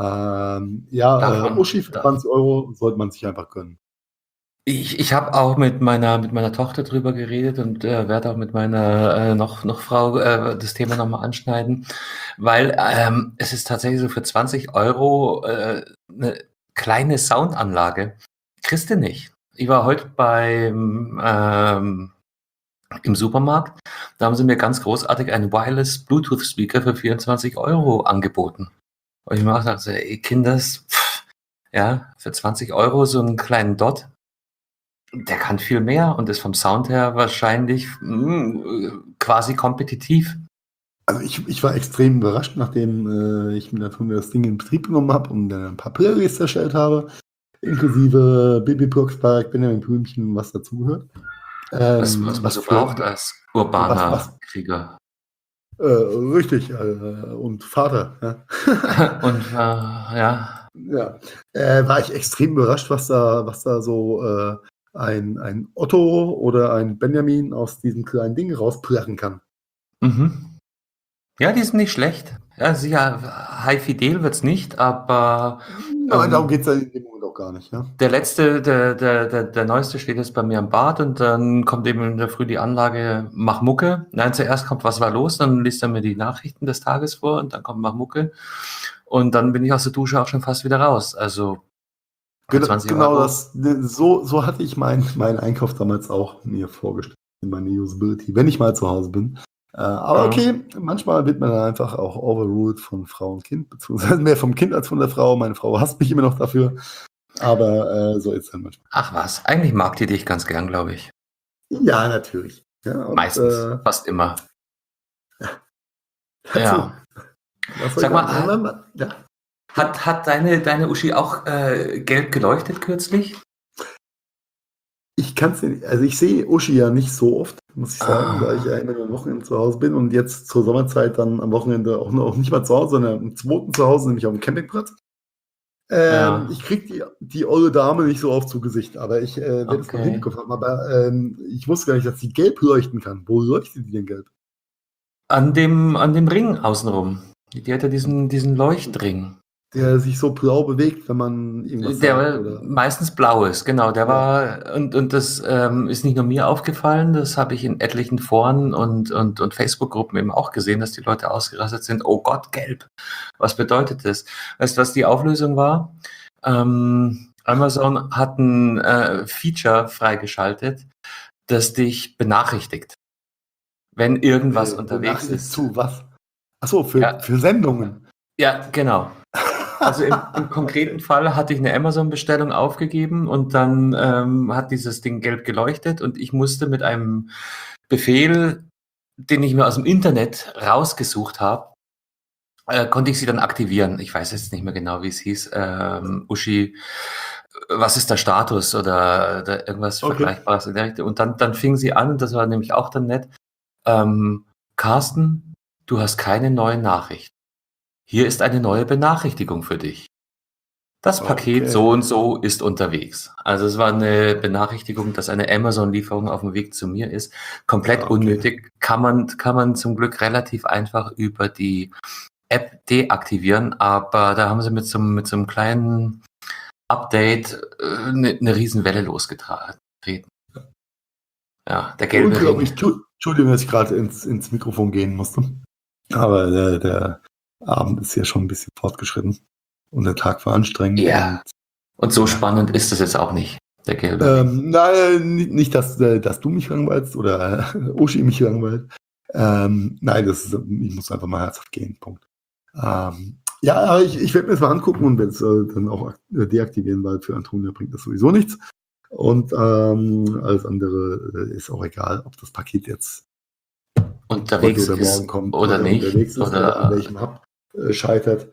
Uschi für 20 Euro sollte man sich einfach gönnen. Ich habe auch mit meiner Tochter drüber geredet und werde auch mit meiner noch Frau das Thema nochmal anschneiden, weil es ist tatsächlich so für 20 Euro eine kleine Soundanlage. Kriegst du nicht. Ich war heute im Supermarkt, da haben sie mir ganz großartig einen Wireless Bluetooth Speaker für 24 Euro angeboten. Und ich mir auch dachte, ey Kinders, ja, für 20 Euro so einen kleinen Dot, der kann viel mehr und ist vom Sound her wahrscheinlich quasi kompetitiv. Also ich war extrem überrascht, nachdem ich mir das Ding in Betrieb genommen habe und dann ein paar Playlists erstellt habe, inklusive Bibi Blocksberg, Benjamin Blümchen, was dazugehört. Was man so braucht als urbaner Krieger. Richtig, und Vater. Ja. Und ja. Ja, war ich extrem überrascht, was da so ein Otto oder ein Benjamin aus diesem kleinen Ding rausplachen kann. Mhm. Ja, die sind nicht schlecht. Ja, sicher, High Fidel wird's nicht, aber Nein, darum geht es ja in dem Moment auch gar nicht. Ja? der neueste steht jetzt bei mir am Bad und dann kommt eben in der Früh die Anlage, mach Mucke. Nein, zuerst kommt, was war los, dann liest er mir die Nachrichten des Tages vor und dann kommt mach Mucke. Und dann bin ich aus der Dusche auch schon fast wieder raus. Also für 20 Genau Euro. so hatte ich meinen Einkauf damals auch mir vorgestellt, in meine Usability, wenn ich mal zu Hause bin. Aber okay, manchmal wird man dann einfach auch overruled von Frau und Kind, beziehungsweise mehr vom Kind als von der Frau. Meine Frau hasst mich immer noch dafür, aber so ist es dann manchmal. Ach was, eigentlich mag die dich ganz gern, glaube ich. Ja, natürlich. Ja, und, Meistens, fast immer. dazu, Ja. was soll Sag ich mal, sagen? Ja. hat deine Uschi auch gelb geleuchtet kürzlich? Ich kann es nicht, also ich sehe Uschi ja nicht so oft, muss ich sagen, weil ich ja immer nur am Wochenende zu Hause bin und jetzt zur Sommerzeit dann am Wochenende auch nicht mal zu Hause, sondern am zweiten zu Hause, nämlich auf dem Campingplatz. Ja. Ich kriege die olle Dame nicht so oft zu Gesicht, aber ich werde es mal Okay. hingekommen haben. Aber ich wusste gar nicht, dass sie gelb leuchten kann. Wo leuchtet die denn gelb? An dem Ring außenrum. Die hat ja diesen Leuchtring. Der sich so blau bewegt, wenn man irgendwas sagt. Der Oder? meistens blau ist, genau. Der Ja. war, und das ist nicht nur mir aufgefallen, das habe ich in etlichen Foren und Facebook-Gruppen eben auch gesehen, dass die Leute ausgerastet sind. Oh Gott, gelb. Was bedeutet das? Weißt du, was die Auflösung war? Amazon hat ein Feature freigeschaltet, das dich benachrichtigt, wenn irgendwas unterwegs Benachrichtigt ist. zu was? Achso, Ja. für Sendungen. Ja, genau. Also im konkreten Fall hatte ich eine Amazon-Bestellung aufgegeben und dann hat dieses Ding gelb geleuchtet und ich musste mit einem Befehl, den ich mir aus dem Internet rausgesucht habe, konnte ich sie dann aktivieren. Ich weiß jetzt nicht mehr genau, wie es hieß. Uschi, was ist der Status oder irgendwas Okay. Vergleichbares in der Richtung. Und dann fing sie an, und das war nämlich auch dann nett. Carsten, du hast keine neue Nachricht. Hier ist eine neue Benachrichtigung für dich. Das Paket Okay. so und so ist unterwegs. Also es war eine Benachrichtigung, dass eine Amazon-Lieferung auf dem Weg zu mir ist. Komplett Okay. unnötig. Kann man zum Glück relativ einfach über die App deaktivieren, aber da haben sie mit so einem kleinen Update eine Riesenwelle losgetreten. Ja, der gelbe Unglaublich. Ring. Entschuldigung, dass ich gerade ins Mikrofon gehen musste. Aber der Abend ist ja schon ein bisschen fortgeschritten. Und der Tag war anstrengend. Ja. Und so spannend ist es jetzt auch nicht, der gelbe Ring. Nein, nicht, dass du mich langweilst oder Uschi mich langweilt. Nein, ich muss einfach mal herzhaft gehen. Punkt. Ja, aber ich werde mir das mal angucken und werde es dann auch deaktivieren, weil für Antonia bringt das sowieso nichts. Und alles andere ist auch egal, ob das Paket jetzt Unterwegs heute oder morgen ist kommt oder nicht. unterwegs ist oder an welchem Hub scheitert.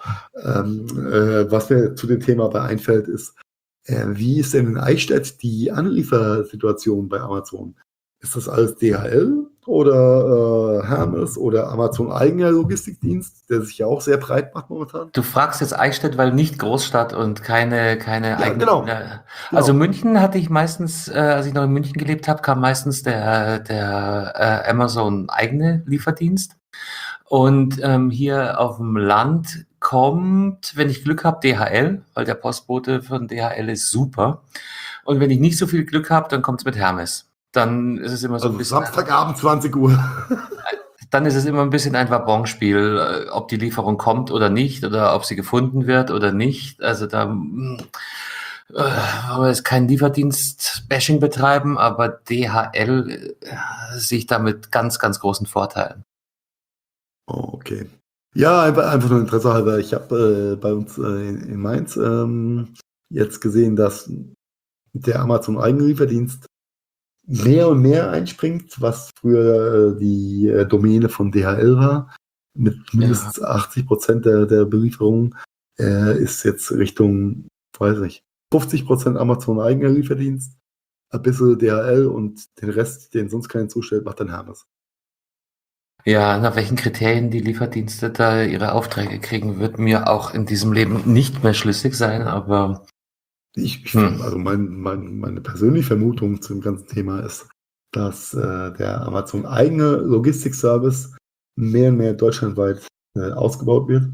Was mir zu dem Thema bei einfällt, ist, wie ist denn in Eichstätt die Anliefersituation bei Amazon? Ist das alles DHL oder Hermes oder Amazon eigener Logistikdienst, der sich ja auch sehr breit macht momentan? Du fragst jetzt Eichstätt, weil nicht Großstadt und keine Ja, eigene. genau. Also München hatte ich meistens, als ich noch in München gelebt habe, kam meistens der Amazon eigene Lieferdienst. Und hier auf dem Land kommt, wenn ich Glück habe, DHL, weil der Postbote von DHL ist super. Und wenn ich nicht so viel Glück habe, dann kommt es mit Hermes. Dann ist es immer so ein Also bisschen. Samstagabend 20 Uhr. Dann ist es immer ein bisschen ein Wabonspiel, ob die Lieferung kommt oder nicht oder ob sie gefunden wird oder nicht. Also da wollen wir jetzt keinen Lieferdienst-Bashing betreiben, aber DHL sehe ich da mit ganz, ganz großen Vorteilen. Oh, okay. Ja, einfach nur Interesse halber. Ich habe bei uns in Mainz jetzt gesehen, dass der Amazon Eigenlieferdienst mehr und mehr einspringt, was früher die Domäne von DHL war. Mit mindestens 80% der Belieferungen ist jetzt Richtung, weiß nicht, 50% Amazon eigener Lieferdienst, ein bisschen DHL und den Rest, den sonst keinen zustellt, macht dann Hermes. Ja, nach welchen Kriterien die Lieferdienste da ihre Aufträge kriegen, wird mir auch in diesem Leben nicht mehr schlüssig sein, aber Also meine persönliche Vermutung zum ganzen Thema ist, dass der Amazon eigene Logistikservice mehr und mehr deutschlandweit ausgebaut wird.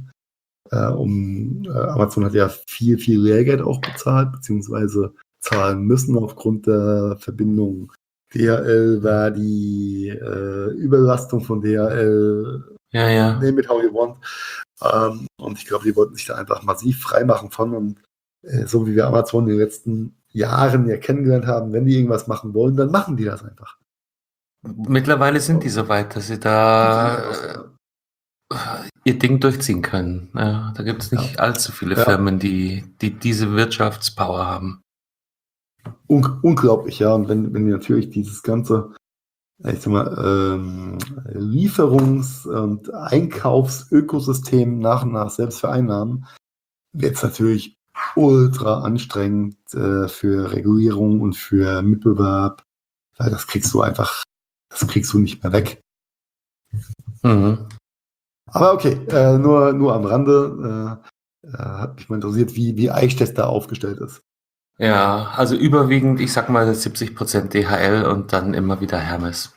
Amazon hat ja viel, viel Lehrgeld auch bezahlt, beziehungsweise zahlen müssen aufgrund der Verbindung DHL, war die Überlastung von DHL, Ja. name it how you want. Und ich glaube, die wollten sich da einfach massiv freimachen von. Und so wie wir Amazon in den letzten Jahren ja kennengelernt haben, wenn die irgendwas machen wollen, dann machen die das einfach. Mittlerweile sind die so weit, dass sie da ihr Ding durchziehen können. Ja, da gibt es nicht allzu viele Firmen, die diese Wirtschaftspower haben. Unglaublich, ja. Und wenn die natürlich dieses ganze, ich sag mal, Lieferungs- und Einkaufsökosystem nach und nach selbst vereinnahmen, wird es natürlich ultra anstrengend für Regulierung und für Mitbewerb, weil das kriegst du nicht mehr weg. Mhm. Aber okay, nur am Rande hat mich mal interessiert, wie Eichstätt da aufgestellt ist. Ja, also überwiegend, ich sag mal 70% DHL und dann immer wieder Hermes.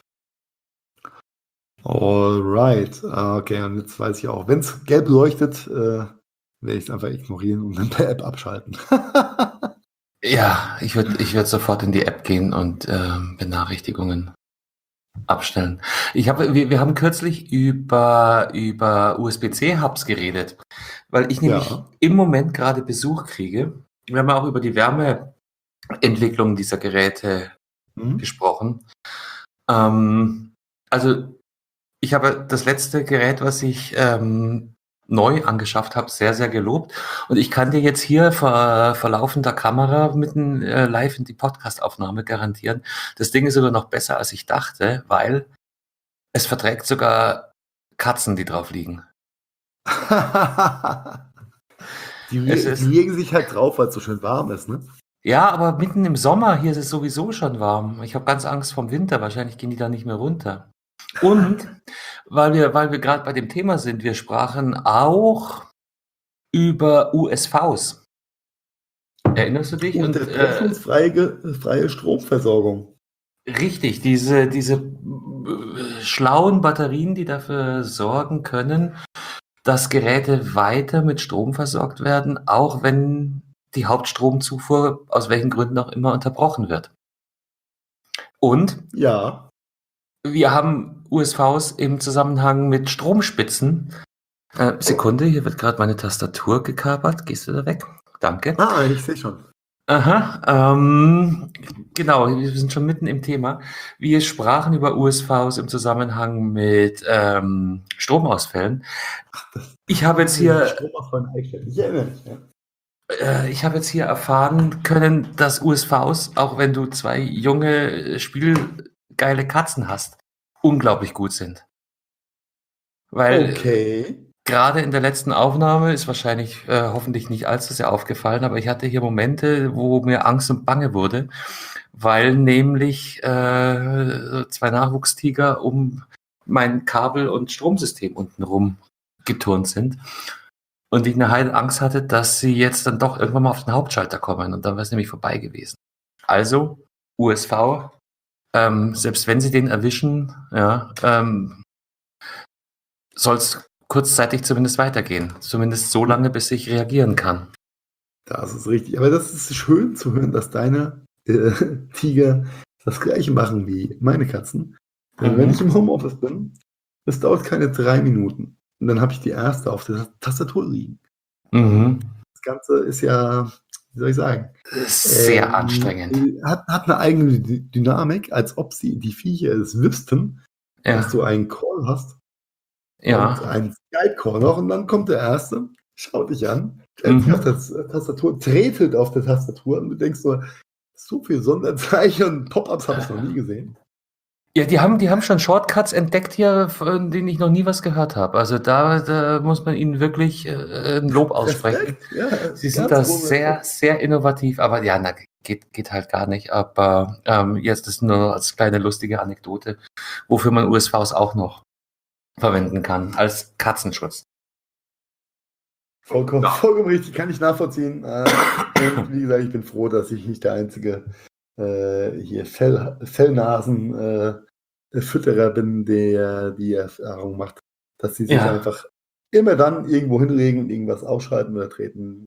Alright, okay, und jetzt weiß ich auch, wenn es gelb leuchtet, werde ich es einfach ignorieren und dann per App abschalten. Ja, ich würd sofort in die App gehen und Benachrichtigungen abstellen. Wir haben kürzlich über USB-C-Hubs geredet, weil ich nämlich im Moment gerade Besuch kriege. Wir haben auch über die Wärmeentwicklung dieser Geräte gesprochen. Also ich habe das letzte Gerät, was ich neu angeschafft habe, sehr, sehr gelobt. Und ich kann dir jetzt hier vor laufender Kamera mitten live in die Podcast-Aufnahme garantieren, das Ding ist sogar noch besser, als ich dachte, weil es verträgt sogar Katzen, die drauf liegen. Die legen sich halt drauf, weil es so schön warm ist, ne? Ja, aber mitten im Sommer, hier ist es sowieso schon warm. Ich habe ganz Angst vom Winter, wahrscheinlich gehen die da nicht mehr runter. Und weil wir gerade bei dem Thema sind, wir sprachen auch über USVs. Erinnerst du dich? Unterbrechungsfreie Stromversorgung. Richtig, diese schlauen Batterien, die dafür sorgen können, dass Geräte weiter mit Strom versorgt werden, auch wenn die Hauptstromzufuhr aus welchen Gründen auch immer unterbrochen wird. Und wir haben USVs im Zusammenhang mit Stromspitzen. Sekunde, hier wird gerade meine Tastatur gekapert. Gehst du da weg? Danke. Ich sehe schon. Aha, genau, wir sind schon mitten im Thema. Wir sprachen über USVs im Zusammenhang mit Stromausfällen. Ich habe jetzt hier erfahren können, dass USVs, auch wenn du 2 junge, spielgeile Katzen hast, unglaublich gut sind. Weil gerade in der letzten Aufnahme ist wahrscheinlich hoffentlich nicht allzu sehr aufgefallen, aber ich hatte hier Momente, wo mir Angst und Bange wurde, weil nämlich 2 Nachwuchstiger um mein Kabel- und Stromsystem untenrum geturnt sind. Und ich eine heide Angst hatte, dass sie jetzt dann doch irgendwann mal auf den Hauptschalter kommen und dann wäre es nämlich vorbei gewesen. Also, USV, selbst wenn sie den erwischen, soll es kurzzeitig zumindest weitergehen. Zumindest so lange, bis ich reagieren kann. Das ist richtig. Aber das ist schön zu hören, dass deine Tiger das Gleiche machen wie meine Katzen. Denn wenn ich im Homeoffice bin, das dauert keine 3 Minuten. Und dann habe ich die erste auf der Tastatur liegen. Das Ganze ist ja, wie soll ich sagen? Sehr anstrengend. Hat eine eigene Dynamik, als ob die Viecher es wüssten, dass du einen Call hast. Und einen Skype-Call noch. Und dann kommt der Erste, schaut dich an, auf der Tastatur, tretelt auf der Tastatur und du denkst so viel Sonderzeichen und Pop-ups habe ich noch nie gesehen. Ja, die haben schon Shortcuts entdeckt hier, von denen ich noch nie was gehört habe. Also da muss man ihnen wirklich ein Lob aussprechen. Ja, sie sind da sehr, sehr innovativ, aber ja, geht halt gar nicht. Aber jetzt ist nur als kleine lustige Anekdote, wofür man USVs auch noch verwenden kann, als Katzenschutz. Vollkommen richtig, kann ich nachvollziehen. Und wie gesagt, ich bin froh, dass ich nicht der einzige hier Fellnasen Fütterer bin, der die Erfahrung macht, dass sie sich einfach immer dann irgendwo hinlegen und irgendwas ausschalten oder treten.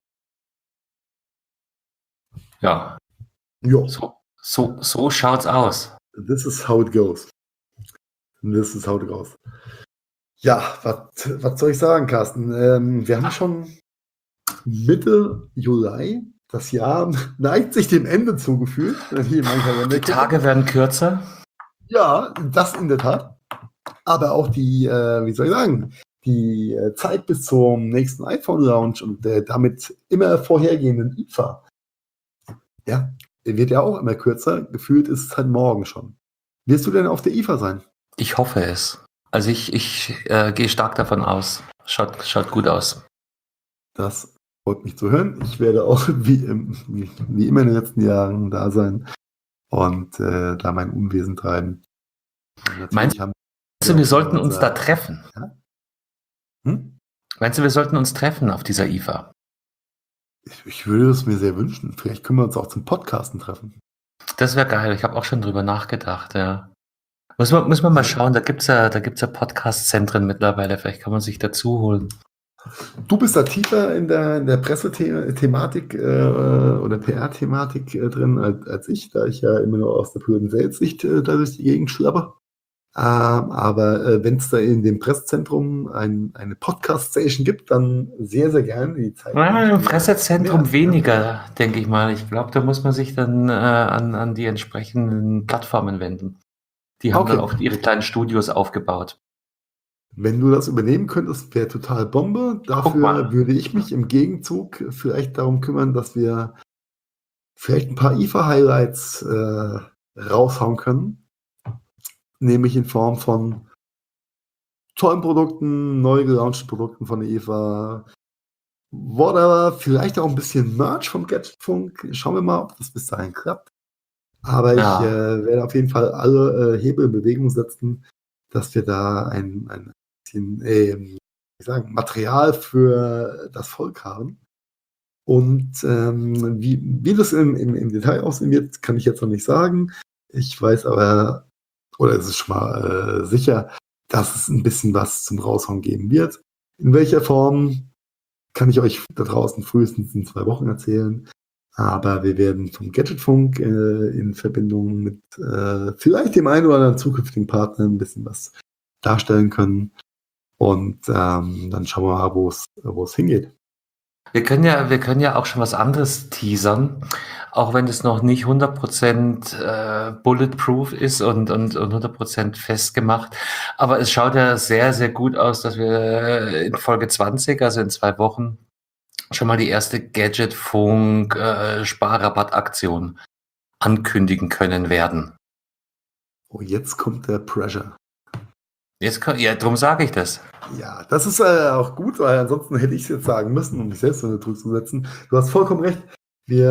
Ja, Jo, so schaut's aus. this is how it goes. This is how it goes. Ja, was soll ich sagen, Carsten? Wir haben schon Mitte Juli. Das Jahr neigt sich dem Ende zugefühlt. Die Tage werden kürzer. Ja, das in der Tat. Aber auch die, wie soll ich sagen, die Zeit bis zum nächsten iPhone-Launch und damit immer vorhergehenden IFA, ja, wird ja auch immer kürzer. Gefühlt ist es halt morgen schon. Wirst du denn auf der IFA sein? Ich hoffe es. Also ich gehe stark davon aus. Schaut gut aus. Das freut mich zu hören. Ich werde auch wie immer in den letzten Jahren da sein und da mein Unwesen treiben. Meinst du, wir sollten uns da treffen? Ja? Meinst du, wir sollten uns treffen auf dieser IFA? Ich würde es mir sehr wünschen. Vielleicht können wir uns auch zum Podcasten treffen. Das wäre geil. Ich habe auch schon drüber nachgedacht, ja. Muss man mal schauen, da gibt's ja Podcast-Zentren mittlerweile. Vielleicht kann man sich dazu holen. Du bist da tiefer in der Pressethematik oder PR-Thematik drin als ich, da ich ja immer nur aus der pure Selbstsicht da durch die Gegend schlappe. Aber wenn es da in dem Pressezentrum eine Podcast-Station gibt, dann sehr, sehr gerne. Die Zeit Im Pressezentrum weniger, denke ich mal. Ich glaube, da muss man sich dann an die entsprechenden Plattformen wenden. Die haben dann oft ihre kleinen Studios aufgebaut. Wenn du das übernehmen könntest, wäre total Bombe. Dafür würde ich mich im Gegenzug vielleicht darum kümmern, dass wir vielleicht ein paar IFA-Highlights raushauen können. Nämlich in Form von tollen Produkten, neu gelaunchten Produkten von der IFA. Whatever, vielleicht auch ein bisschen Merch vom Gadgetfunk. Schauen wir mal, ob das bis dahin klappt. Aber ich werde auf jeden Fall alle Hebel in Bewegung setzen, dass wir da ein bisschen Material für das Volk haben. Und wie das im Detail aussehen wird, kann ich jetzt noch nicht sagen. Ich weiß aber, oder es ist schon mal sicher, dass es ein bisschen was zum Raushauen geben wird. In welcher Form, kann ich euch da draußen frühestens in 2 Wochen erzählen. Aber wir werden vom Gadgetfunk in Verbindung mit vielleicht dem einen oder anderen zukünftigen Partner ein bisschen was darstellen können. Und dann schauen wir mal, wo es hingeht. Wir können ja auch schon was anderes teasern, auch wenn es noch nicht 100% bulletproof ist und 100% festgemacht. Aber es schaut ja sehr, sehr gut aus, dass wir in Folge 20, also in 2 Wochen, schon mal die erste Gadgetfunk Sparrabattaktion ankündigen können werden. Oh, jetzt kommt der Pressure. Ja, darum sage ich das. Ja, das ist auch gut, weil ansonsten hätte ich es jetzt sagen müssen, um mich selbst unter Druck zu setzen. Du hast vollkommen recht. Wir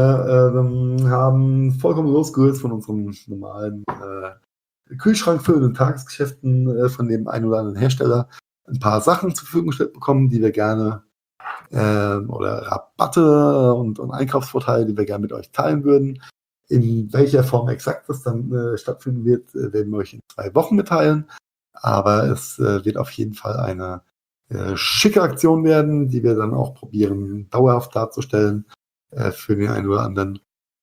haben vollkommen losgelöst von unserem normalen Kühlschrank füllenden Tagesgeschäften von dem einen oder anderen Hersteller ein paar Sachen zur Verfügung gestellt bekommen, die wir gerne oder Rabatte und Einkaufsvorteile, die wir gerne mit euch teilen würden. In welcher Form exakt das dann stattfinden wird, werden wir euch in 2 Wochen mitteilen. Aber es wird auf jeden Fall eine schicke Aktion werden, die wir dann auch probieren, dauerhaft darzustellen für den einen oder anderen.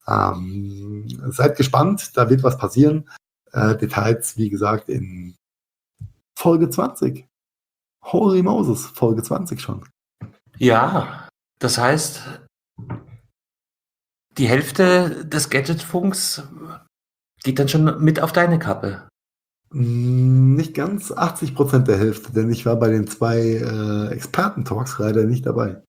Seid gespannt, da wird was passieren. Details, wie gesagt, in Folge 20. Holy Moses, Folge 20 schon. Ja, das heißt, die Hälfte des Gadgetfunks geht dann schon mit auf deine Kappe. Nicht ganz 80% der Hälfte, denn ich war bei den 2 Experten-Talks leider nicht dabei.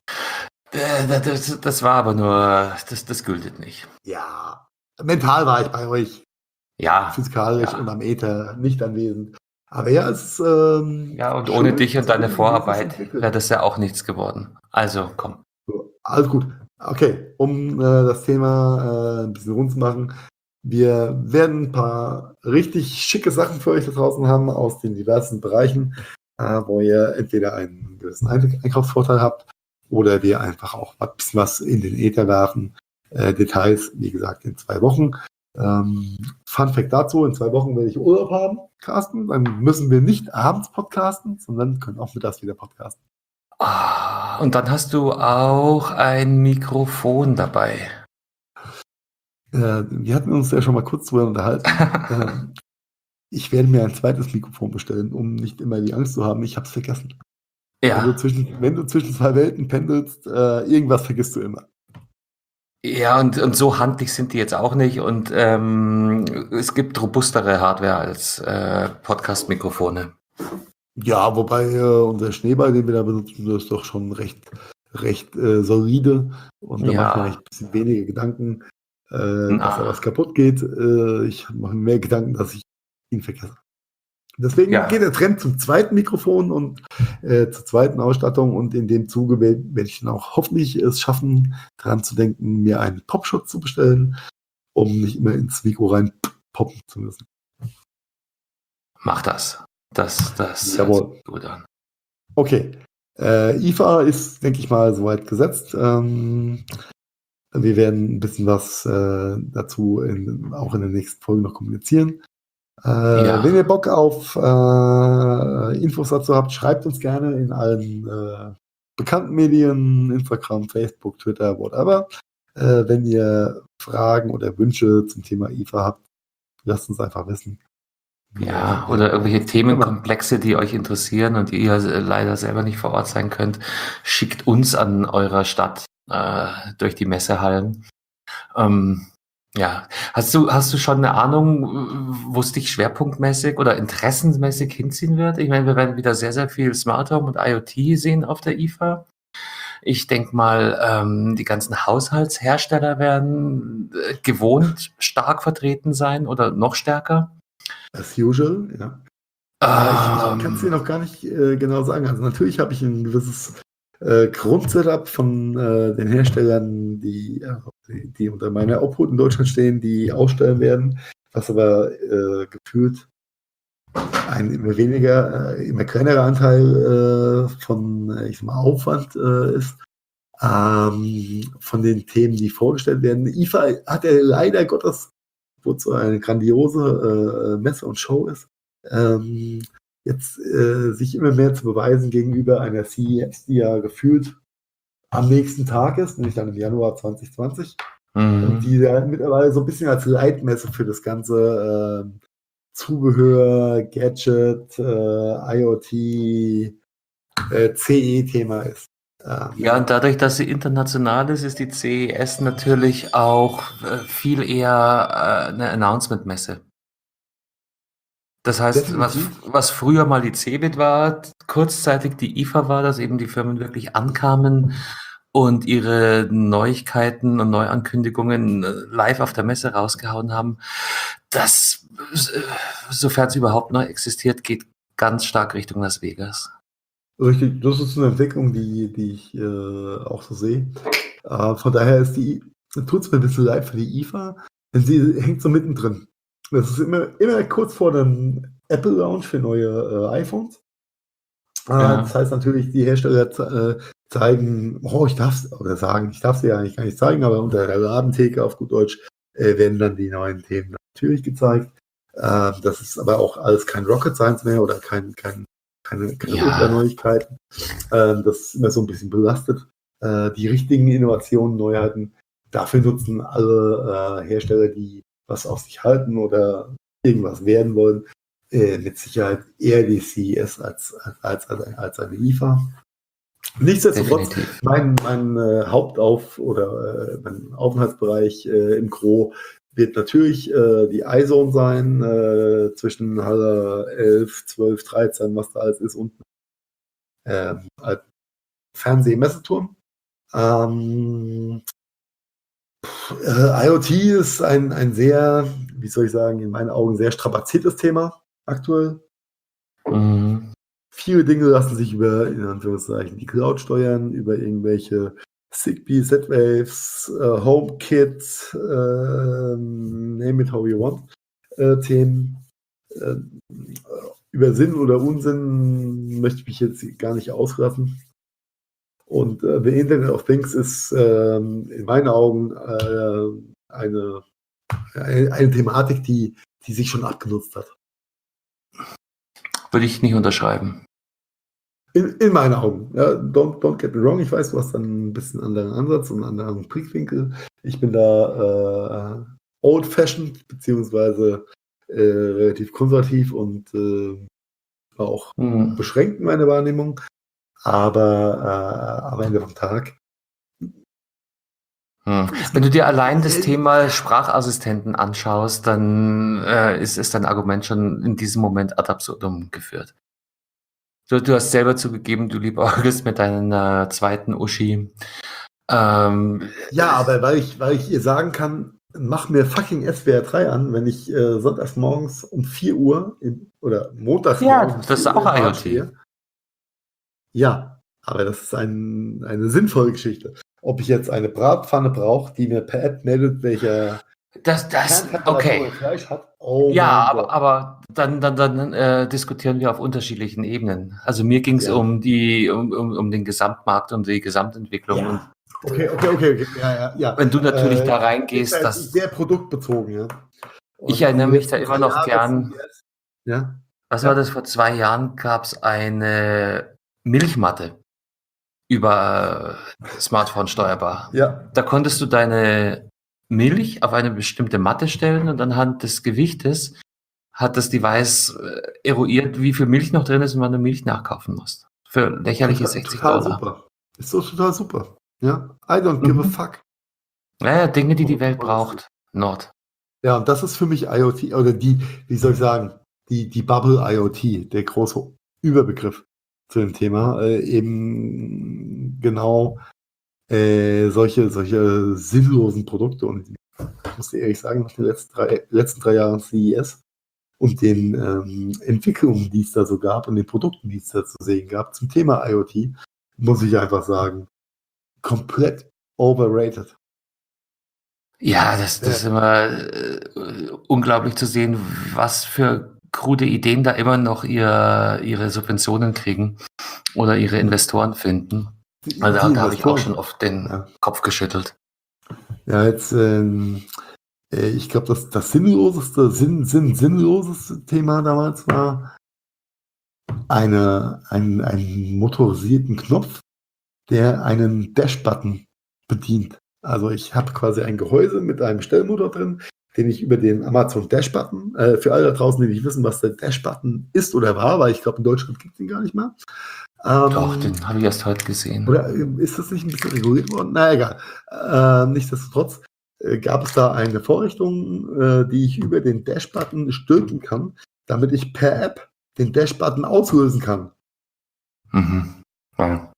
Das war aber nur, das gültet nicht. Ja, mental war ich bei euch. Ja. Physikalisch und am Äther nicht anwesend. Aber ja, es ist. Ja, und ohne dich und deine Vorarbeit wäre das ja auch nichts geworden. Also, komm. So, alles gut. Okay, um das Thema ein bisschen rund zu machen. Wir werden ein paar richtig schicke Sachen für euch da draußen haben aus den diversen Bereichen, wo ihr entweder einen gewissen Einkaufsvorteil habt oder wir einfach auch ein bisschen was in den Äther werfen. Details, wie gesagt, in 2 Wochen. Fun Fact dazu, in 2 Wochen werde ich Urlaub haben, Carsten. Dann müssen wir nicht abends podcasten, sondern können auch mittags wieder podcasten. Und dann hast du auch ein Mikrofon dabei. Wir hatten uns ja schon mal kurz drüber unterhalten. Ich werde mir ein zweites Mikrofon bestellen, um nicht immer die Angst zu haben, ich habe es vergessen. Ja. Wenn du zwischen zwei Welten pendelst, irgendwas vergisst du immer. Ja, und so handlich sind die jetzt auch nicht. Und es gibt robustere Hardware als Podcast-Mikrofone. Ja, wobei unser Schneeball, den wir da benutzen, das ist doch schon recht solide. Und da mache ich mir eigentlich ein bisschen weniger Gedanken, dass da was kaputt geht. Ich mache mir mehr Gedanken, dass ich ihn vergesse. Deswegen geht der Trend zum zweiten Mikrofon und zur zweiten Ausstattung, und in dem Zuge werde ich dann auch hoffentlich es schaffen, daran zu denken, mir einen Popschutz zu bestellen, um nicht immer ins Mikro rein poppen zu müssen. Mach das. Das hört sich gut an. Okay. IFA ist, denke ich mal, soweit gesetzt. Wir werden ein bisschen was dazu auch in der nächsten Folge noch kommunizieren. Wenn ihr Bock auf Infos dazu habt, schreibt uns gerne in allen bekannten Medien, Instagram, Facebook, Twitter, whatever. Wenn ihr Fragen oder Wünsche zum Thema IFA habt, lasst uns einfach wissen. Ja, oder irgendwelche Themenkomplexe, die euch interessieren und ihr leider selber nicht vor Ort sein könnt, schickt uns an eurer Stadt durch die Messehallen. Ja, hast du schon eine Ahnung, wo es dich schwerpunktmäßig oder interessenmäßig hinziehen wird? Ich meine, wir werden wieder sehr, sehr viel Smart Home und IoT sehen auf der IFA. Ich denke mal, die ganzen Haushaltshersteller werden gewohnt stark vertreten sein oder noch stärker. As usual, ja. Ich kann es dir noch gar nicht genau sagen. Also natürlich habe ich ein gewisses Grundsetup von den Herstellern, die unter meiner Obhut in Deutschland stehen, die ausstellen werden, was aber gefühlt ein immer kleinerer Anteil von Aufwand ist. Von den Themen, die vorgestellt werden. IFA hat ja leider Gottes, wozu eine grandiose Messe und Show ist, jetzt sich immer mehr zu beweisen gegenüber einer CES, die ja gefühlt am nächsten Tag ist, nämlich dann im Januar 2020. Und die ja mittlerweile so ein bisschen als Leitmesse für das ganze Zubehör, Gadget, IoT, CE-Thema ist. Ja, und dadurch, dass sie international ist die CES natürlich auch viel eher eine Announcement-Messe. Das heißt, was früher mal die CeBIT war, kurzzeitig die IFA war, dass eben die Firmen wirklich ankamen und ihre Neuigkeiten und Neuankündigungen live auf der Messe rausgehauen haben. Das, sofern es überhaupt noch existiert, geht ganz stark Richtung Las Vegas. Richtig, das ist eine Entwicklung, die ich auch so sehe. Von daher tut es mir ein bisschen leid für die IFA, denn sie hängt so mittendrin. Das ist immer kurz vor dem Apple-Launch für neue iPhones. Das heißt natürlich, die Hersteller zeigen, ich darf sie ja eigentlich gar nicht zeigen, aber unter der Ladentheke auf gut Deutsch werden dann die neuen Themen natürlich gezeigt. Das ist aber auch alles kein Rocket Science mehr oder keine Ultra-Neuigkeiten. Das ist immer so ein bisschen belastet. Die richtigen Innovationen, Neuheiten, dafür nutzen alle Hersteller, die was auf sich halten oder irgendwas werden wollen, mit Sicherheit eher die CES als eine IFA. Nichtsdestotrotz, mein mein Aufenthaltsbereich im Gro wird natürlich die iZone sein, zwischen Halle 11, 12, 13, was da alles ist, und als Fernsehmesseturm. IoT ist ein sehr, wie soll ich sagen, in meinen Augen sehr strapaziertes Thema aktuell. Viele Dinge lassen sich über, in Anführungszeichen, die Cloud steuern, über irgendwelche Zigbee, Z-Waves, HomeKit, name it how you want, Themen. Über Sinn oder Unsinn möchte ich mich jetzt gar nicht auslassen. Und The Internet of Things ist in meinen Augen eine Thematik, die sich schon abgenutzt hat. Würde ich nicht unterschreiben. In meinen Augen. Ja, don't get me wrong. Ich weiß, du hast dann ein bisschen anderen Ansatz und einen anderen Blickwinkel. Ich bin da old-fashioned, beziehungsweise relativ konservativ und auch Hm. beschränkt in meiner Wahrnehmung. Aber am Ende vom Tag. Wenn du dir allein das Thema Sprachassistenten anschaust, dann ist dein Argument schon in diesem Moment ad absurdum geführt. Du hast selber zugegeben, du liebäugelst mit deiner zweiten Uschi. Ja, aber weil ich ihr sagen kann, mach mir fucking SWR 3 an, wenn ich sonntags morgens um 4 Uhr oder montags Ja, morgens um das ist 4 Uhr auch im Bad IoT. stehe. Ja, aber das ist eine sinnvolle Geschichte. Ob ich jetzt eine Bratpfanne brauche, die mir per App meldet, welcher Kerntemperatur Okay. mein Fleisch hat. Oh Ja, mein Gott. aber dann diskutieren wir auf unterschiedlichen Ebenen. Also mir ging es Ja. um den Gesamtmarkt und die Gesamtentwicklung. Und Okay. Ja. wenn du natürlich da reingehst, ist dass sehr produktbezogen, ja. Und ich erinnere die mich da letzten immer 3 noch Jahre gern. CES, ja. Was Ja. war das? Vor 2 Jahren gab es eine Milchmatte über Smartphone steuerbar. Ja. Da konntest du deine Milch auf eine bestimmte Matte stellen und anhand des Gewichtes hat das Device eruiert, wie viel Milch noch drin ist und wann du Milch nachkaufen musst. Für lächerliche $60. Total super. Ist so total super. Ja. I don't give a fuck. Naja, Dinge, die die Welt braucht. Nord. Ja, und das ist für mich IoT, oder wie soll ich sagen, die Bubble IoT, der große Überbegriff zu dem Thema. Eben genau solche sinnlosen Produkte. Und ich muss dir ehrlich sagen, nach den letzten drei Jahren CES und den Entwicklungen, die es da so gab und den Produkten, die es da zu sehen gab zum Thema IoT, muss ich einfach sagen, komplett overrated. Ja, das ist immer unglaublich zu sehen, was für krude Ideen da immer noch ihre Subventionen kriegen oder ihre Investoren finden. Also da habe ich auch schon oft den Kopf geschüttelt. Ja, jetzt, ich glaube, das sinnloseste Thema damals war einen motorisierten Knopf, der einen Dash-Button bedient. Also ich habe quasi ein Gehäuse mit einem Stellmotor drin, den ich über den Amazon Dash-Button, für alle da draußen, die nicht wissen, was der Dash-Button ist oder war, weil ich glaube, in Deutschland gibt es ihn gar nicht mehr. Doch, den habe ich erst heute gesehen. Oder ist das nicht ein bisschen reguliert worden? Na egal. Nichtsdestotrotz gab es da eine Vorrichtung, die ich über den Dash-Button stülpen kann, damit ich per App den Dash-Button auslösen kann. Mhm. Ja.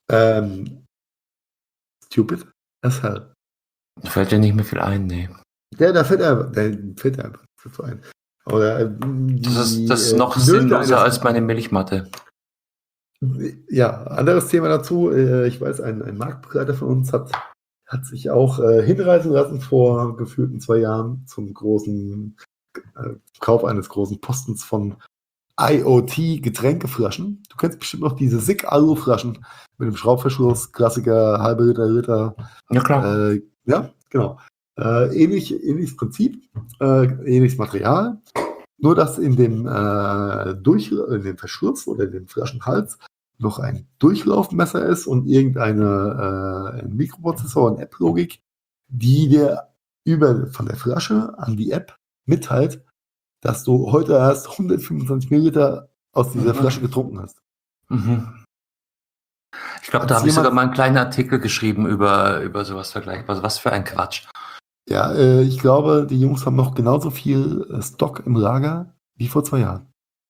Stupid as hell. Fällt dir nicht mehr viel ein, nee. Da fällt einfach so ein. Oder, das ist noch sinnloser als meine Milchmatte. Ja, anderes Thema dazu. Ich weiß, ein Marktbegleiter von uns hat sich auch hinreißen lassen vor gefühlten 2 Jahren zum großen Kauf eines großen Postens von IoT-Getränkeflaschen. Du kennst bestimmt noch diese SICK-Alu-Flaschen mit dem Schraubverschluss, Klassiker, halbe Liter. Ja, klar. Ja, genau. Ähnliches Prinzip, ähnliches Material, nur dass in dem Verschluss oder in dem Flaschenhals noch ein Durchlaufmesser ist und irgendeine Mikroprozessor und App-Logik, die dir von der Flasche an die App mitteilt, dass du heute erst 125 Milliliter aus dieser Flasche getrunken hast. Mhm. Ich glaube, da habe ich sogar mal einen kleinen Artikel geschrieben über sowas Vergleichbares. Was für ein Quatsch. Ja, ich glaube, die Jungs haben noch genauso viel Stock im Lager wie vor 2 Jahren.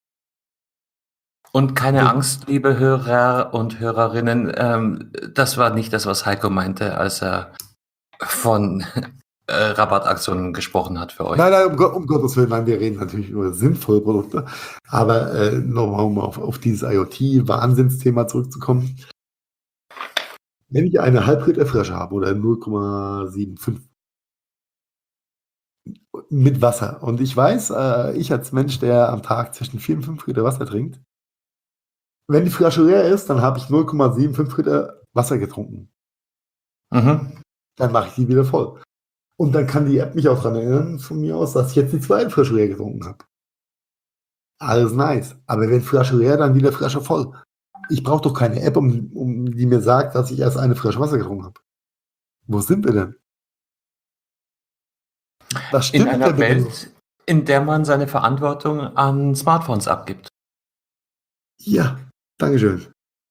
Und keine Angst, liebe Hörer und Hörerinnen, das war nicht das, was Heiko meinte, als er von Rabattaktionen gesprochen hat für euch. Nein, um Gottes Willen, nein, wir reden natürlich über sinnvolle Produkte, aber nochmal, um auf dieses IoT-Wahnsinnsthema zurückzukommen. Wenn ich eine Halbliter-Flasche habe oder 0,75 mit Wasser und ich weiß, ich als Mensch, der am Tag zwischen 4 und 5 Liter Wasser trinkt, wenn die Flasche leer ist, dann habe ich 0,75 Liter Wasser getrunken. Mhm. Dann mache ich die wieder voll. Und dann kann die App mich auch daran erinnern, von mir aus, dass ich jetzt die zweite Flasche leer getrunken habe. Alles nice. Aber wenn Flasche leer, dann wieder Flasche voll. Ich brauche doch keine App, die mir sagt, dass ich erst eine Flasche Wasser getrunken habe. Wo sind wir denn? Was In stimmt einer denn bitte? Welt, in der man seine Verantwortung an Smartphones abgibt. Ja, Dankeschön.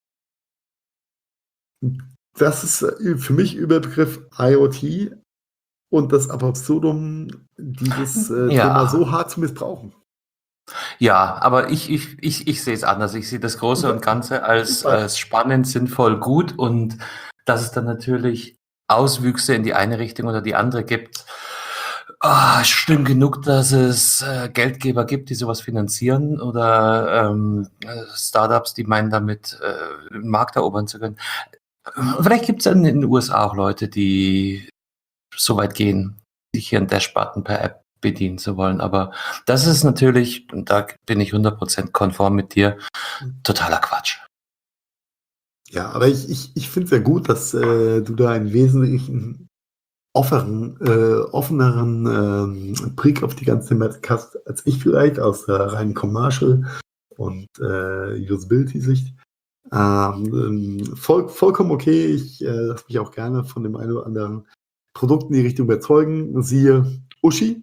Das ist für mich Überbegriff IoT und das ab absurdum, dieses Thema so hart zu missbrauchen. Ja, aber ich sehe es anders. Ich sehe das Große und Ganze als spannend, sinnvoll, gut und dass es dann natürlich Auswüchse in die eine Richtung oder die andere gibt. Schlimm genug, dass es Geldgeber gibt, die sowas finanzieren oder Startups, die meinen damit den Markt erobern zu können. Vielleicht gibt es in den USA auch Leute, die so weit gehen, sich hier einen Dash-Button per App bedienen zu wollen. Aber das ist natürlich, und da bin ich 100% konform mit dir, totaler Quatsch. Ja, aber ich finde es ja gut, dass du da einen wesentlichen offeneren Blick auf die ganze Thematik hast, als ich vielleicht aus der reinen Commercial- und Usability-Sicht. Vollkommen okay. Ich lasse mich auch gerne von dem einen oder anderen Produkt in die Richtung überzeugen. Siehe Uschi.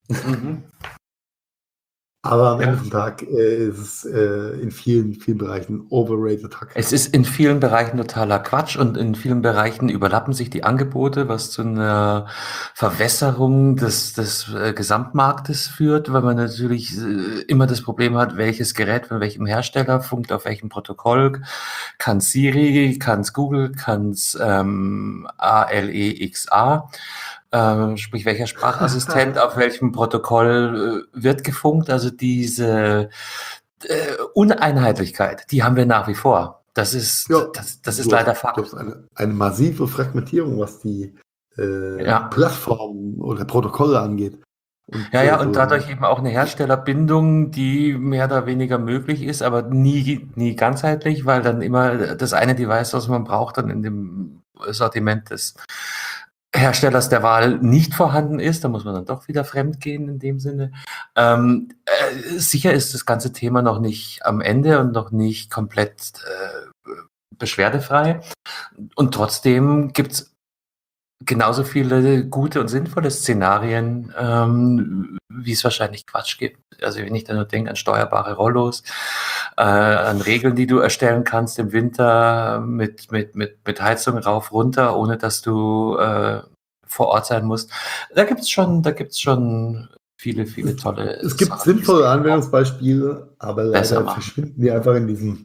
Aber am Ende vom Tag ist es in vielen Bereichen overrated. Es ist in vielen Bereichen totaler Quatsch und in vielen Bereichen überlappen sich die Angebote, was zu einer Verwässerung des Gesamtmarktes führt, weil man natürlich immer das Problem hat, welches Gerät von welchem Hersteller funkt auf welchem Protokoll. Kann Siri, kann es Google, kann es Alexa. Sprich, welcher Sprachassistent auf welchem Protokoll wird gefunkt. Also diese Uneinheitlichkeit, die haben wir nach wie vor. Das ist leider Fakt. Du hast eine massive Fragmentierung, was die Plattformen oder Protokolle angeht. Und dadurch eben auch eine Herstellerbindung, die mehr oder weniger möglich ist, aber nie ganzheitlich, weil dann immer das eine Device, was man braucht, dann in dem Sortiment des Herstellers der Wahl nicht vorhanden ist. Da muss man dann doch wieder fremd gehen in dem Sinne. Sicher ist das ganze Thema noch nicht am Ende und noch nicht komplett beschwerdefrei. Und trotzdem gibt es genauso viele gute und sinnvolle Szenarien, wie es wahrscheinlich Quatsch gibt. Also wenn ich da nur denke an steuerbare Rollos, an Regeln, die du erstellen kannst im Winter mit Heizung rauf, runter, ohne dass du vor Ort sein musst. Da gibt's schon viele tolle Es gibt sinnvolle Anwendungsbeispiele, aber leider verschwinden die einfach in diesem,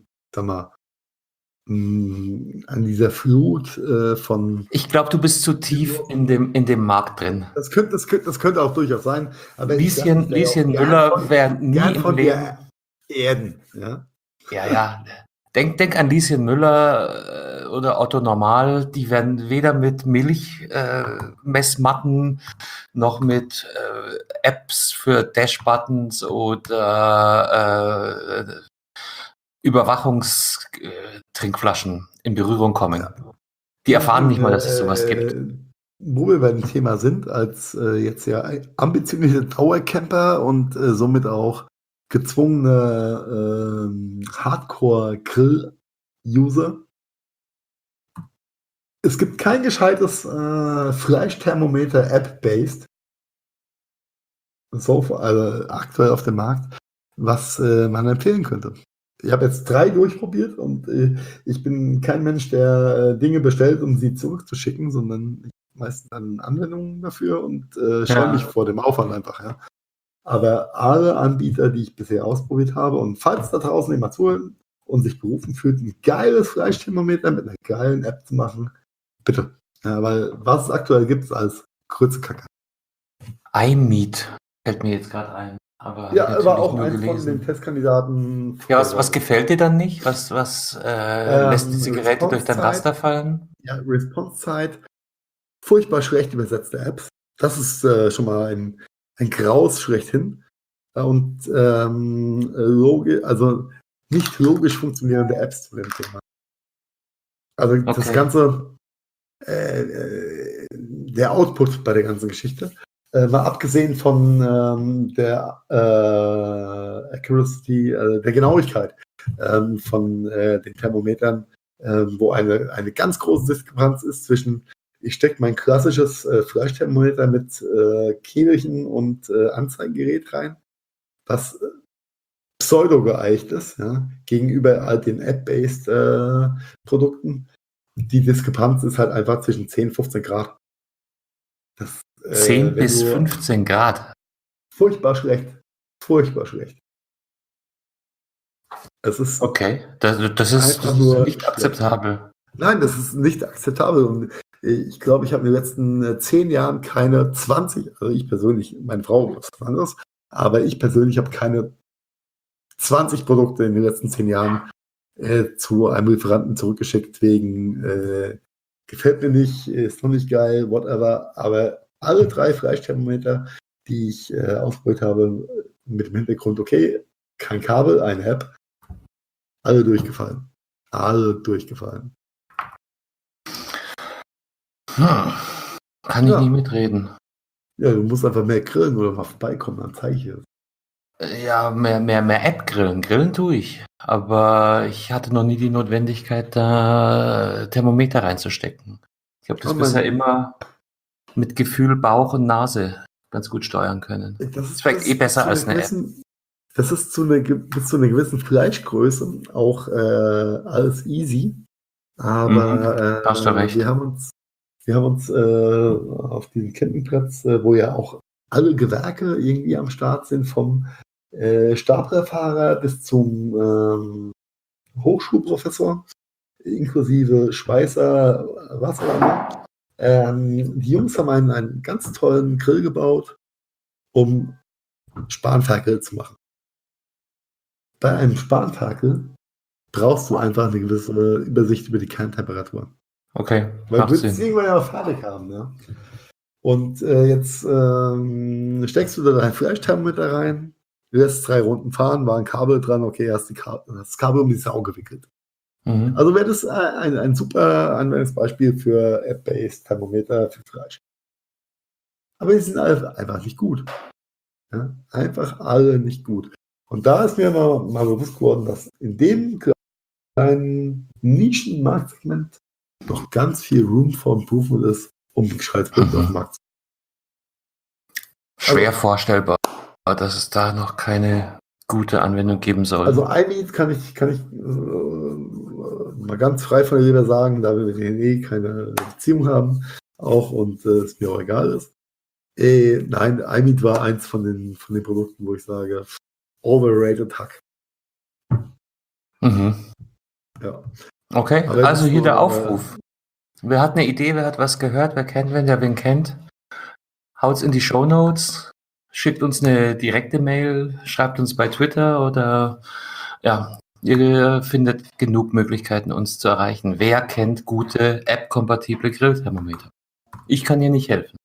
an dieser Flut von... Ich glaube, du bist zu tief in dem Markt drin. Das könnte auch durchaus sein. Aber Lieschen Müller wäre nie im Leben... Erden, ja? Ja. Denk an Lieschen Müller oder Otto Normal, die werden weder mit Milchmessmatten noch mit Apps für Dash-Buttons oder Überwachungstrinkflaschen in Berührung kommen. Ja. Die erfahren nicht mal, dass es sowas gibt. Wo wir bei dem Thema sind, als jetzt ja ambitionierte Dauercamper und somit auch gezwungene Hardcore-Grill-User. Es gibt kein gescheites Fleischthermometer App-based, also aktuell auf dem Markt, was man empfehlen könnte. Ich habe jetzt 3 durchprobiert und ich bin kein Mensch, der Dinge bestellt, um sie zurückzuschicken, sondern ich meistens dann Anwendungen dafür und scheue mich vor dem Aufwand einfach. Ja. Aber alle Anbieter, die ich bisher ausprobiert habe, und falls da draußen jemand zuhört und sich berufen fühlt, ein geiles Fleischthermometer mit einer geilen App zu machen, bitte. Ja, weil was es aktuell gibt, als kurze Kacke. iMeet fällt mir jetzt gerade ein. Aber ja, war auch ein von den Testkandidaten. Ja, was gefällt dir dann nicht? Was lässt diese Geräte durch dein Raster fallen? Ja, Response-Zeit, furchtbar schlecht übersetzte Apps. Das ist schon mal ein Graus schlechthin. Und also nicht logisch funktionierende Apps zu dem Thema. Also das Ganze, der Output bei der ganzen Geschichte, mal abgesehen von der Accuracy, der Genauigkeit. von den Thermometern, wo eine ganz große Diskrepanz ist zwischen, ich stecke mein klassisches Fleischthermometer mit Kägelchen und Anzeigegerät rein, was pseudo geeicht ist, ja, gegenüber all den App-based Produkten. Die Diskrepanz ist halt einfach zwischen 10 und 15 Grad. Das, 10 wenn bis du- 15 Grad. Furchtbar schlecht. Furchtbar schlecht. Es ist Okay, das ist einfach nur nicht schlecht. akzeptabel. Nein, das ist nicht akzeptabel. Und ich glaube, ich habe in den letzten 10 Jahren keine 20, also ich persönlich, meine Frau was anderes, aber ich persönlich habe keine 20 Produkte in den letzten 10 Jahren zu einem Lieferanten zurückgeschickt wegen gefällt mir nicht, ist noch nicht geil, whatever. Aber alle 3 Fleischthermometer, die ich ausprobiert habe, mit dem Hintergrund, okay, kein Kabel, eine App, alle durchgefallen. Alle durchgefallen. Kann ich Ja. nie mitreden. Ja, du musst einfach mehr grillen oder mal vorbeikommen, dann zeige ich dir das. Ja, mehr App-Grillen. Grillen tue ich. Aber ich hatte noch nie die Notwendigkeit, da Thermometer reinzustecken. Ich habe das Oh, bisher immer mit Gefühl Bauch und Nase ganz gut steuern können. Das schmeckt besser zu als einer eine App. gewissen- Das ist bis zu einer gewissen Fleischgröße auch alles easy. Aber hast du recht. wir haben uns auf diesem Campingplatz, wo ja auch alle Gewerke irgendwie am Start sind, vom Staplerfahrer bis zum Hochschulprofessor, inklusive Schweißer, was auch immer. Die Jungs haben einen ganz tollen Grill gebaut, um Spanferkel zu machen. Bei einem Spanferkel brauchst du einfach eine gewisse Übersicht über die Kerntemperatur. Okay, Weil du macht willst es Sinn. irgendwann ja auch fertig haben. Ja? Und jetzt steckst du da dein Fleischthermometer rein, lässt 3 Runden fahren, war ein Kabel dran, okay, hast das Kabel um die Sau gewickelt. Mhm. Also wäre das ein super Anwendungsbeispiel für App-based Thermometer für Fleisch. Aber die sind alle einfach nicht gut. Ja? Einfach alle nicht gut. Und da ist mir mal bewusst geworden, dass in dem kleinen Nischenmarktsegment noch ganz viel Room for Improvement ist, um Gescheisprodukte auf den Markt zu Schwer vorstellbar, dass es da noch keine gute Anwendung geben soll. Also iMeet kann ich mal ganz frei von der Leber sagen, da wir keine Beziehung haben, auch und es mir auch egal ist. Nein, iMeet war eins von den Produkten, wo ich sage, overrated Hack. Ja. Okay, Aber also das hier der nur, Aufruf. Wer hat eine Idee, wer hat was gehört, wer kennt wen, der wen kennt, haut's in die Shownotes, schickt uns eine direkte Mail, schreibt uns bei Twitter oder ja, ihr findet genug Möglichkeiten, uns zu erreichen. Wer kennt gute App-kompatible Grillthermometer? Ich kann dir nicht helfen.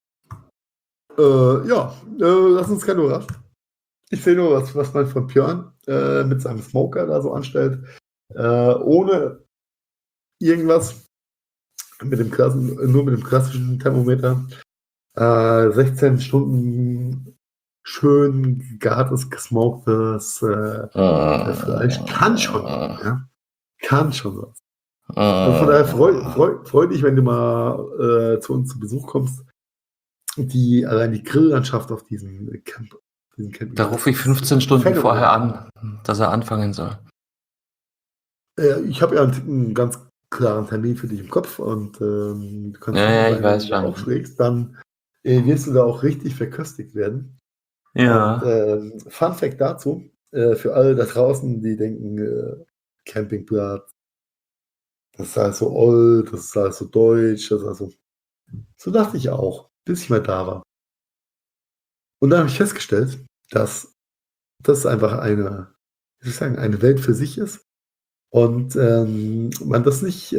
lass uns keine überraschen. Ich sehe nur, was mein Freund Björn mit seinem Smoker da so anstellt. Ohne irgendwas. Nur mit dem klassischen Thermometer. 16 Stunden schön gegartes, gesmoktes Fleisch. Kann schon. Ja? Kann schon was. Also von daher freu dich, wenn du mal zu uns zu Besuch kommst. Allein die Grilllandschaft auf diesem Camp. Da rufe ich 15 Stunden vorher an, dass er anfangen soll. Ich habe ja einen ganz klaren Termin für dich im Kopf und du kannst ich weiß wenn du schon. aufschlägst, dann wirst du da auch richtig verköstigt werden. Ja. Und, Fun Fact dazu, für alle da draußen, die denken, Campingplatz, das ist alles so old, das ist alles so deutsch, das ist also, so dachte ich auch, bis ich mal da war. Und dann habe ich festgestellt, dass das einfach eine Welt für sich ist und man das nicht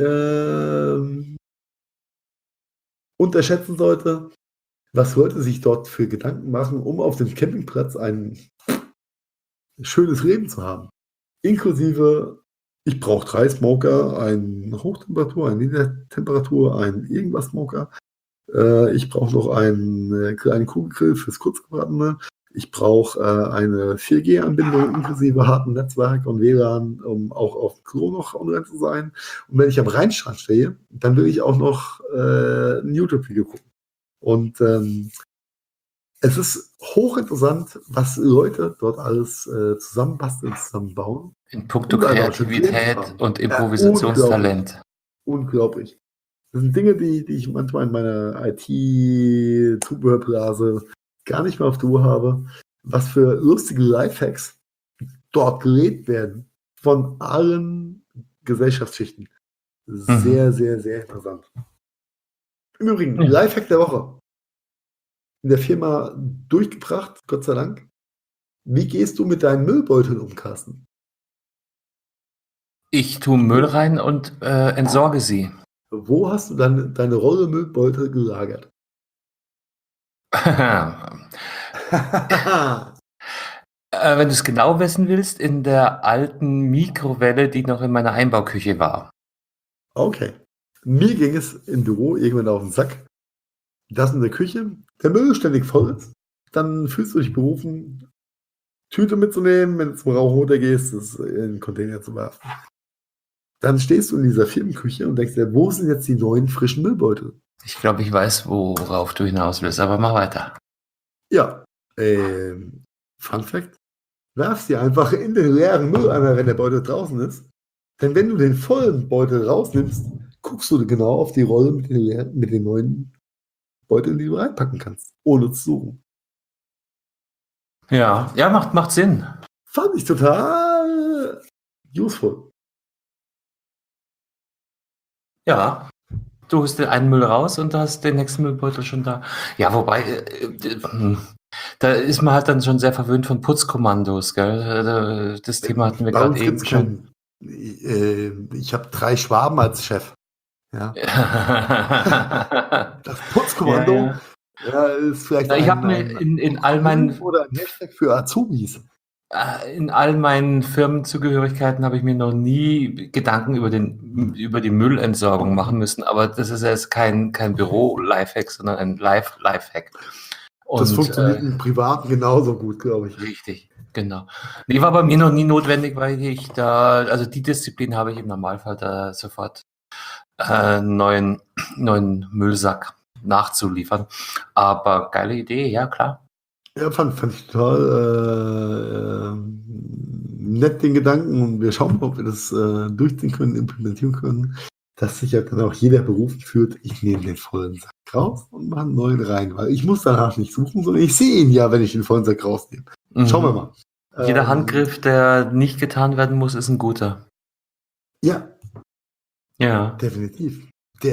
unterschätzen sollte, was Leute sich dort für Gedanken machen, um auf dem Campingplatz ein schönes Leben zu haben. Inklusive, ich brauche 3 Smoker, ein Hochtemperatur, ein Niedertemperatur, ein irgendwas Smoker. Ich brauche noch einen kleinen Kugelgrill fürs Kurzgebratene. Ich brauche eine 4G-Anbindung inklusive hartem Netzwerk und WLAN, um auch auf dem Klo noch online zu sein. Und wenn ich am Rheinstrand stehe, dann will ich auch noch ein YouTube-Video gucken. Und es ist hochinteressant, was Leute dort alles zusammenbasteln, zusammenbauen. In puncto Und einfach schön Leben Kreativität haben. und Ja, Improvisationstalent. unglaublich. Das sind Dinge, die ich manchmal in meiner IT-Zubehörblase gar nicht mehr auf der Uhr habe. Was für lustige Lifehacks dort gelebt werden von allen Gesellschaftsschichten. Sehr, sehr, sehr interessant. Im Übrigen, Ja. Lifehack der Woche. In der Firma durchgebracht, Gott sei Dank. Wie gehst du mit deinen Müllbeuteln um, Carsten? Ich tue Müll rein und entsorge sie. Wo hast du deine Rolle Müllbeutel gelagert? Wenn du es genau wissen willst, in der alten Mikrowelle, die noch in meiner Einbauküche war. Okay. Mir ging es im Büro irgendwann auf den Sack, dass in der Küche der Müll ständig voll ist. Dann fühlst du dich berufen, Tüte mitzunehmen, wenn du zum Rauchen runtergehst, das in den Container zu werfen. Dann stehst du in dieser Firmenküche und denkst dir, wo sind jetzt die neuen frischen Müllbeutel? Ich glaube, ich weiß, worauf du hinaus willst, aber mach weiter. Ja, Fun Fact, werf sie einfach in den leeren Mülleimer, wenn der Beutel draußen ist. Denn wenn du den vollen Beutel rausnimmst, guckst du genau auf die Rolle mit den neuen Beuteln, die du reinpacken kannst, ohne zu suchen. Ja, macht Sinn. Fand ich total useful. Ja, du holst den einen Müll raus und hast den nächsten Müllbeutel schon da. Ja, wobei, da ist man halt dann schon sehr verwöhnt von Putzkommandos, gell? Das Thema hatten wir Bei gerade uns eben gibt's schon. ich habe 3 Schwaben als Chef. Ja. Das Putzkommando ist vielleicht Ich habe mir in all meinen oder ein Hashtag für Azubis. In all meinen Firmenzugehörigkeiten habe ich mir noch nie Gedanken über die Müllentsorgung machen müssen, aber das ist jetzt kein Büro-Lifehack, sondern ein Live-Lifehack. Das funktioniert im Privaten genauso gut, glaube ich. Richtig, genau. Nee, war bei mir noch nie notwendig, weil ich also die Disziplin habe ich im Normalfall da sofort neuen Müllsack nachzuliefern. Aber geile Idee, ja klar. Ja, fand ich total nett den Gedanken und wir schauen mal, ob wir das durchziehen können, implementieren können, dass sich ja dann auch jeder berufen fühlt, ich nehme den vollen Sack raus und mache einen neuen rein, weil ich muss danach nicht suchen, sondern ich sehe ihn ja, wenn ich den vollen Sack rausnehme. Schauen wir mal. Jeder Handgriff, der nicht getan werden muss, ist ein guter. Ja. Ja. Definitiv.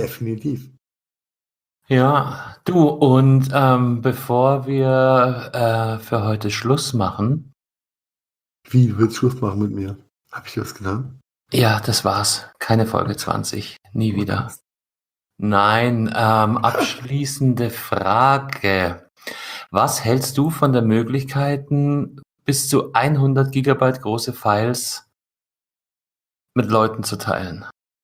Ja, du, und bevor wir für heute Schluss machen. Wie, du willst Schluss machen mit mir? Hab ich was getan? Ja, das war's. Keine Folge 20. Nie wieder. Nein, abschließende Frage. Was hältst du von der Möglichkeiten, bis zu 100 Gigabyte große Files mit Leuten zu teilen?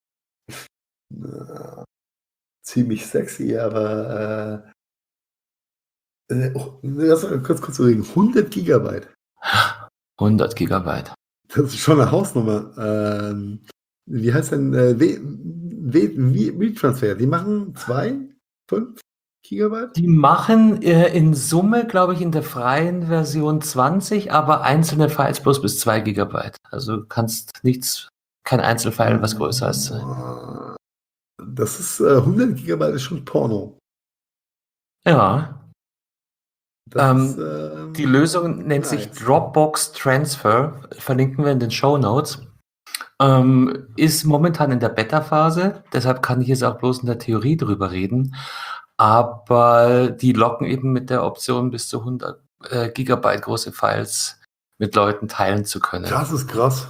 Ziemlich sexy, aber kurz überlegen, 100 Gigabyte. 100 Gigabyte. Das ist schon eine Hausnummer. Wie heißt denn WeTransfer? Die machen 5 Gigabyte? Die machen in Summe, glaube ich, in der freien Version 20, aber einzelne Files bloß bis 2 Gigabyte. Also du kannst kein Einzelfile, was größer ist. Das ist 100 Gigabyte ist schon Porno. Ja. Die Lösung nennt sich Dropbox Transfer, verlinken wir in den Shownotes. Ist momentan in der Beta-Phase, deshalb kann ich jetzt auch bloß in der Theorie drüber reden. Aber die locken eben mit der Option, bis zu 100 Gigabyte große Files mit Leuten teilen zu können. Das ist krass.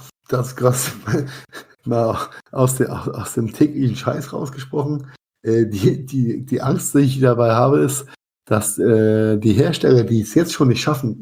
Mal aus dem täglichen Scheiß rausgesprochen. Die Angst, die ich dabei habe, ist, dass die Hersteller, die es jetzt schon nicht schaffen,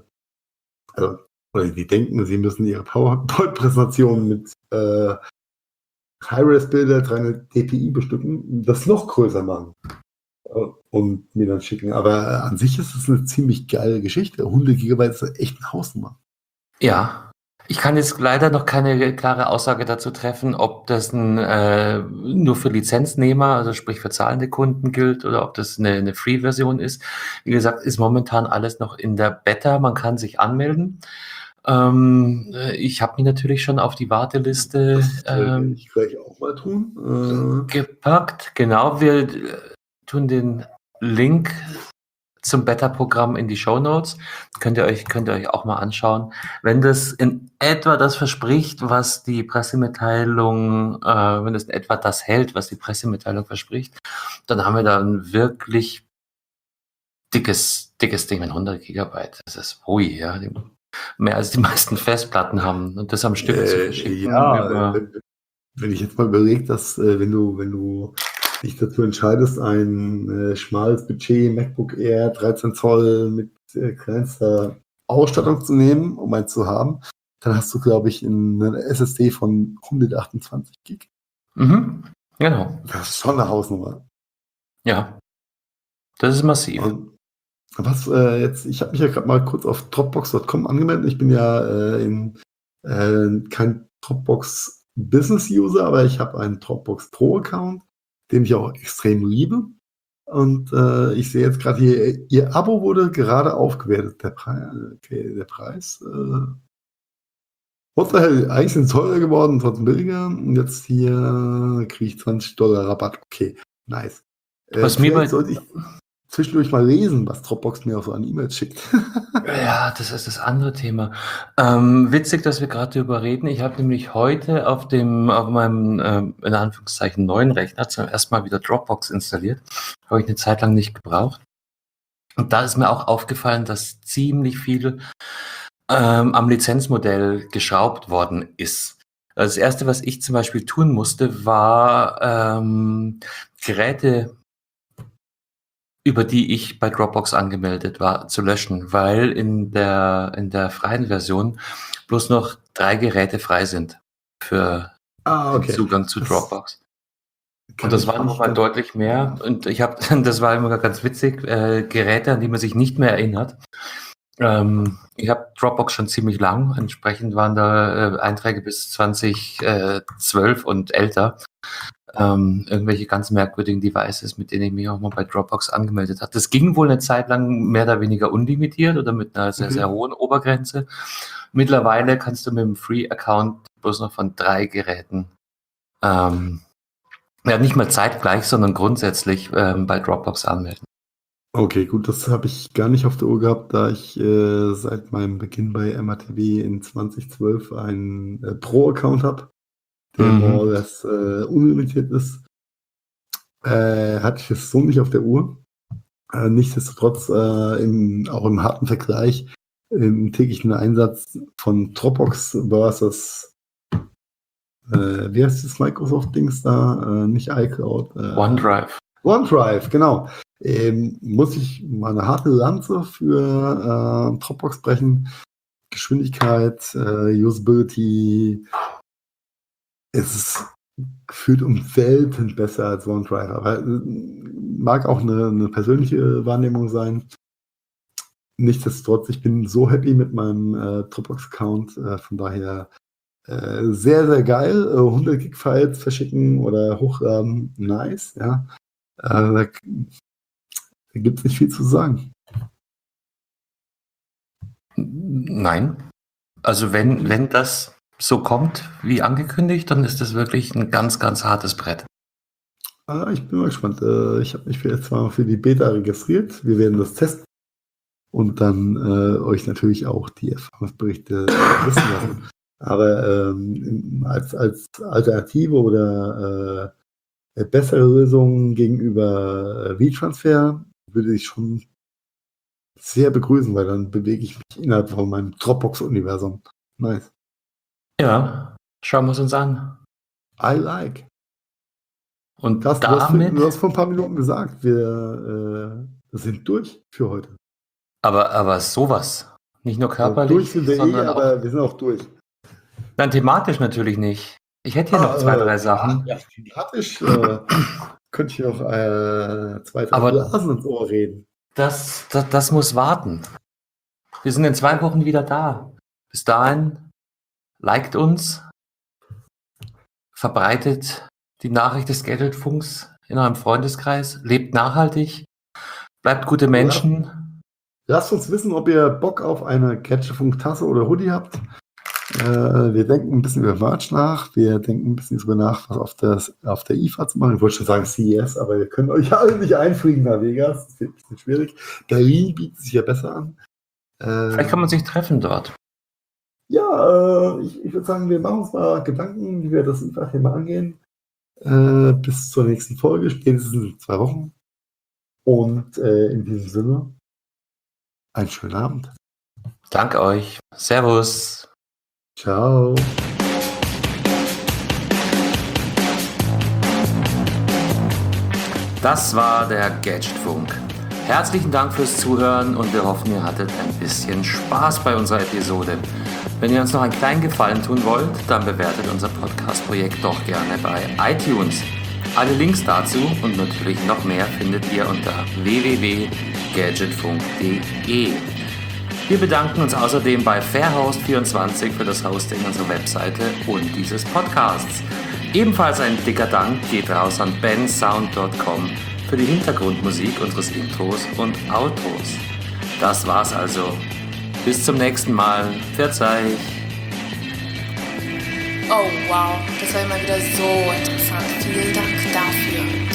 oder die denken, sie müssen ihre PowerPoint-Präsentation mit High-Res-Bilder, 300 dpi bestücken, das noch größer machen. und mir dann schicken. Aber an sich ist es eine ziemlich geile Geschichte. 100 Gigabyte ist echt eine Hausnummer. Ja. Ich kann jetzt leider noch keine klare Aussage dazu treffen, ob das nur für Lizenznehmer, also sprich für zahlende Kunden gilt, oder ob das eine Free-Version ist. Wie gesagt, ist momentan alles noch in der Beta. Man kann sich anmelden. Ich habe mich natürlich schon auf die Warteliste Das werde ich gleich auch mal tun. gepackt. Genau, wir tun den Link zum Beta-Programm in die Shownotes. Könnt ihr euch auch mal anschauen. Wenn das in etwa das verspricht, was die Pressemitteilung, wenn das in etwa das hält, was die Pressemitteilung verspricht, dann haben wir da ein wirklich dickes Ding mit 100 Gigabyte. Das ist hui, ja. Mehr als die meisten Festplatten haben. Und das am Stück zu verschicken. Ja, wenn ich jetzt mal überlege, dass wenn du dich dazu entscheidest, ein schmales Budget MacBook Air 13 Zoll mit kleinster Ausstattung zu nehmen, um eins zu haben, dann hast du, glaube ich, eine SSD von 128 Gig. Mhm, genau. Das ist schon eine Hausnummer. Ja, das ist massiv. Und was jetzt, ich habe mich ja gerade mal kurz auf Dropbox.com angemeldet. Ich bin ja kein Dropbox Business User, aber ich habe einen Dropbox Pro Account, den ich auch extrem liebe. Und ich sehe jetzt gerade hier, Ihr Abo wurde gerade aufgewertet. Der Preis. What the hell? Eigentlich sind es teurer geworden, trotzdem billiger. Und jetzt hier kriege ich $20 Rabatt. Okay, nice. Was mir Vielleicht sollte ich zwischendurch mal lesen, was Dropbox mir auch so an E-Mails schickt. Ja, das ist das andere Thema. Witzig, dass wir gerade darüber reden. Ich habe nämlich heute auf meinem, in Anführungszeichen, neuen Rechner zum ersten Mal wieder Dropbox installiert. Habe ich eine Zeit lang nicht gebraucht. Und da ist mir auch aufgefallen, dass ziemlich viel am Lizenzmodell geschraubt worden ist. Also das Erste, was ich zum Beispiel tun musste, war Geräte, über die ich bei Dropbox angemeldet war, zu löschen, weil in der freien Version bloß noch 3 Geräte frei sind für den Zugang zu Dropbox. Und das waren nochmal deutlich mehr. Und das war immer ganz witzig, Geräte, an die man sich nicht mehr erinnert. Ich habe Dropbox schon ziemlich lang, entsprechend waren da Einträge bis 2012 und älter. Irgendwelche ganz merkwürdigen Devices, mit denen ich mich auch mal bei Dropbox angemeldet habe. Das ging wohl eine Zeit lang mehr oder weniger unlimitiert oder mit einer sehr, sehr hohen Obergrenze. Mittlerweile kannst du mit dem Free-Account bloß noch von 3 Geräten, nicht mal zeitgleich, sondern grundsätzlich bei Dropbox anmelden. Okay, gut, das habe ich gar nicht auf der Uhr gehabt, da ich seit meinem Beginn bei MATV in 2012 einen Pro-Account habe, der more or less unlimitiert ist. Hatte ich das so nicht auf der Uhr. Nichtsdestotrotz, auch im harten Vergleich, im täglichen Einsatz von Dropbox versus, wie heißt das Microsoft-Dings da? Nicht iCloud. OneDrive. OneDrive, genau. Muss ich mal eine harte Lanze für Dropbox brechen. Geschwindigkeit, Usability, es ist gefühlt um Welten besser als OneDrive, aber mag auch eine persönliche Wahrnehmung sein. Nichtsdestotrotz, ich bin so happy mit meinem Dropbox-Account, von daher sehr, sehr geil. 100 Gig-Files verschicken oder hochladen, nice, ja. Da gibt es nicht viel zu sagen. Nein. Also wenn das so kommt, wie angekündigt, dann ist das wirklich ein ganz, ganz hartes Brett. Ich bin mal gespannt. Ich habe mich jetzt mal für die Beta registriert. Wir werden das testen und dann euch natürlich auch die Erfahrungsberichte wissen lassen. Aber als Alternative oder bessere Lösung gegenüber V-Transfer würde ich schon sehr begrüßen, weil dann bewege ich mich innerhalb von meinem Dropbox-Universum. Nice. Ja, schauen wir es uns an. I like. Und Carsten, damit, du hast vor ein paar Minuten gesagt, wir sind durch für heute. aber sowas. Nicht nur körperlich, Durch sind wir sondern aber auch, wir sind auch durch. nein, thematisch natürlich nicht. Ich hätte hier noch 2, 3 Sachen. Ja, die hatte ich. Könnte ich auch 2, 3 Aber- Blasen ins Ohr reden. Das muss warten. Wir sind in 2 Wochen wieder da. Bis dahin, liked uns, verbreitet die Nachricht des Gadgetfunks in eurem Freundeskreis, lebt nachhaltig, bleibt gute Menschen. Lasst uns wissen, ob ihr Bock auf eine Gadgetfunk-Tasse oder Hoodie habt. Wir denken ein bisschen über Merch nach. Wir denken ein bisschen darüber nach, was auf der IFA zu machen. Ich wollte schon sagen CES, aber ihr könnt euch alle nicht einfliegen nach Vegas. Das wird ein bisschen schwierig. Berlin bietet sich ja besser an. Vielleicht kann man sich treffen dort. Ja, ich würde sagen, wir machen uns mal Gedanken, wie wir das IFA-Thema angehen. Bis zur nächsten Folge, spätestens in 2 Wochen. Und in diesem Sinne, einen schönen Abend. Danke euch. Servus. Ciao. Das war der Gadgetfunk. Herzlichen Dank fürs Zuhören und wir hoffen, ihr hattet ein bisschen Spaß bei unserer Episode. Wenn ihr uns noch einen kleinen Gefallen tun wollt, dann bewertet unser Podcast-Projekt doch gerne bei iTunes. Alle Links dazu und natürlich noch mehr findet ihr unter www.gadgetfunk.de. Wir bedanken uns außerdem bei Fairhost24 für das Hosting unserer Webseite und dieses Podcasts. Ebenfalls ein dicker Dank geht raus an bensound.com für die Hintergrundmusik unseres Intros und Outros. Das war's also. Bis zum nächsten Mal. Verzeih. Oh wow, das war immer wieder so interessant. Vielen Dank dafür.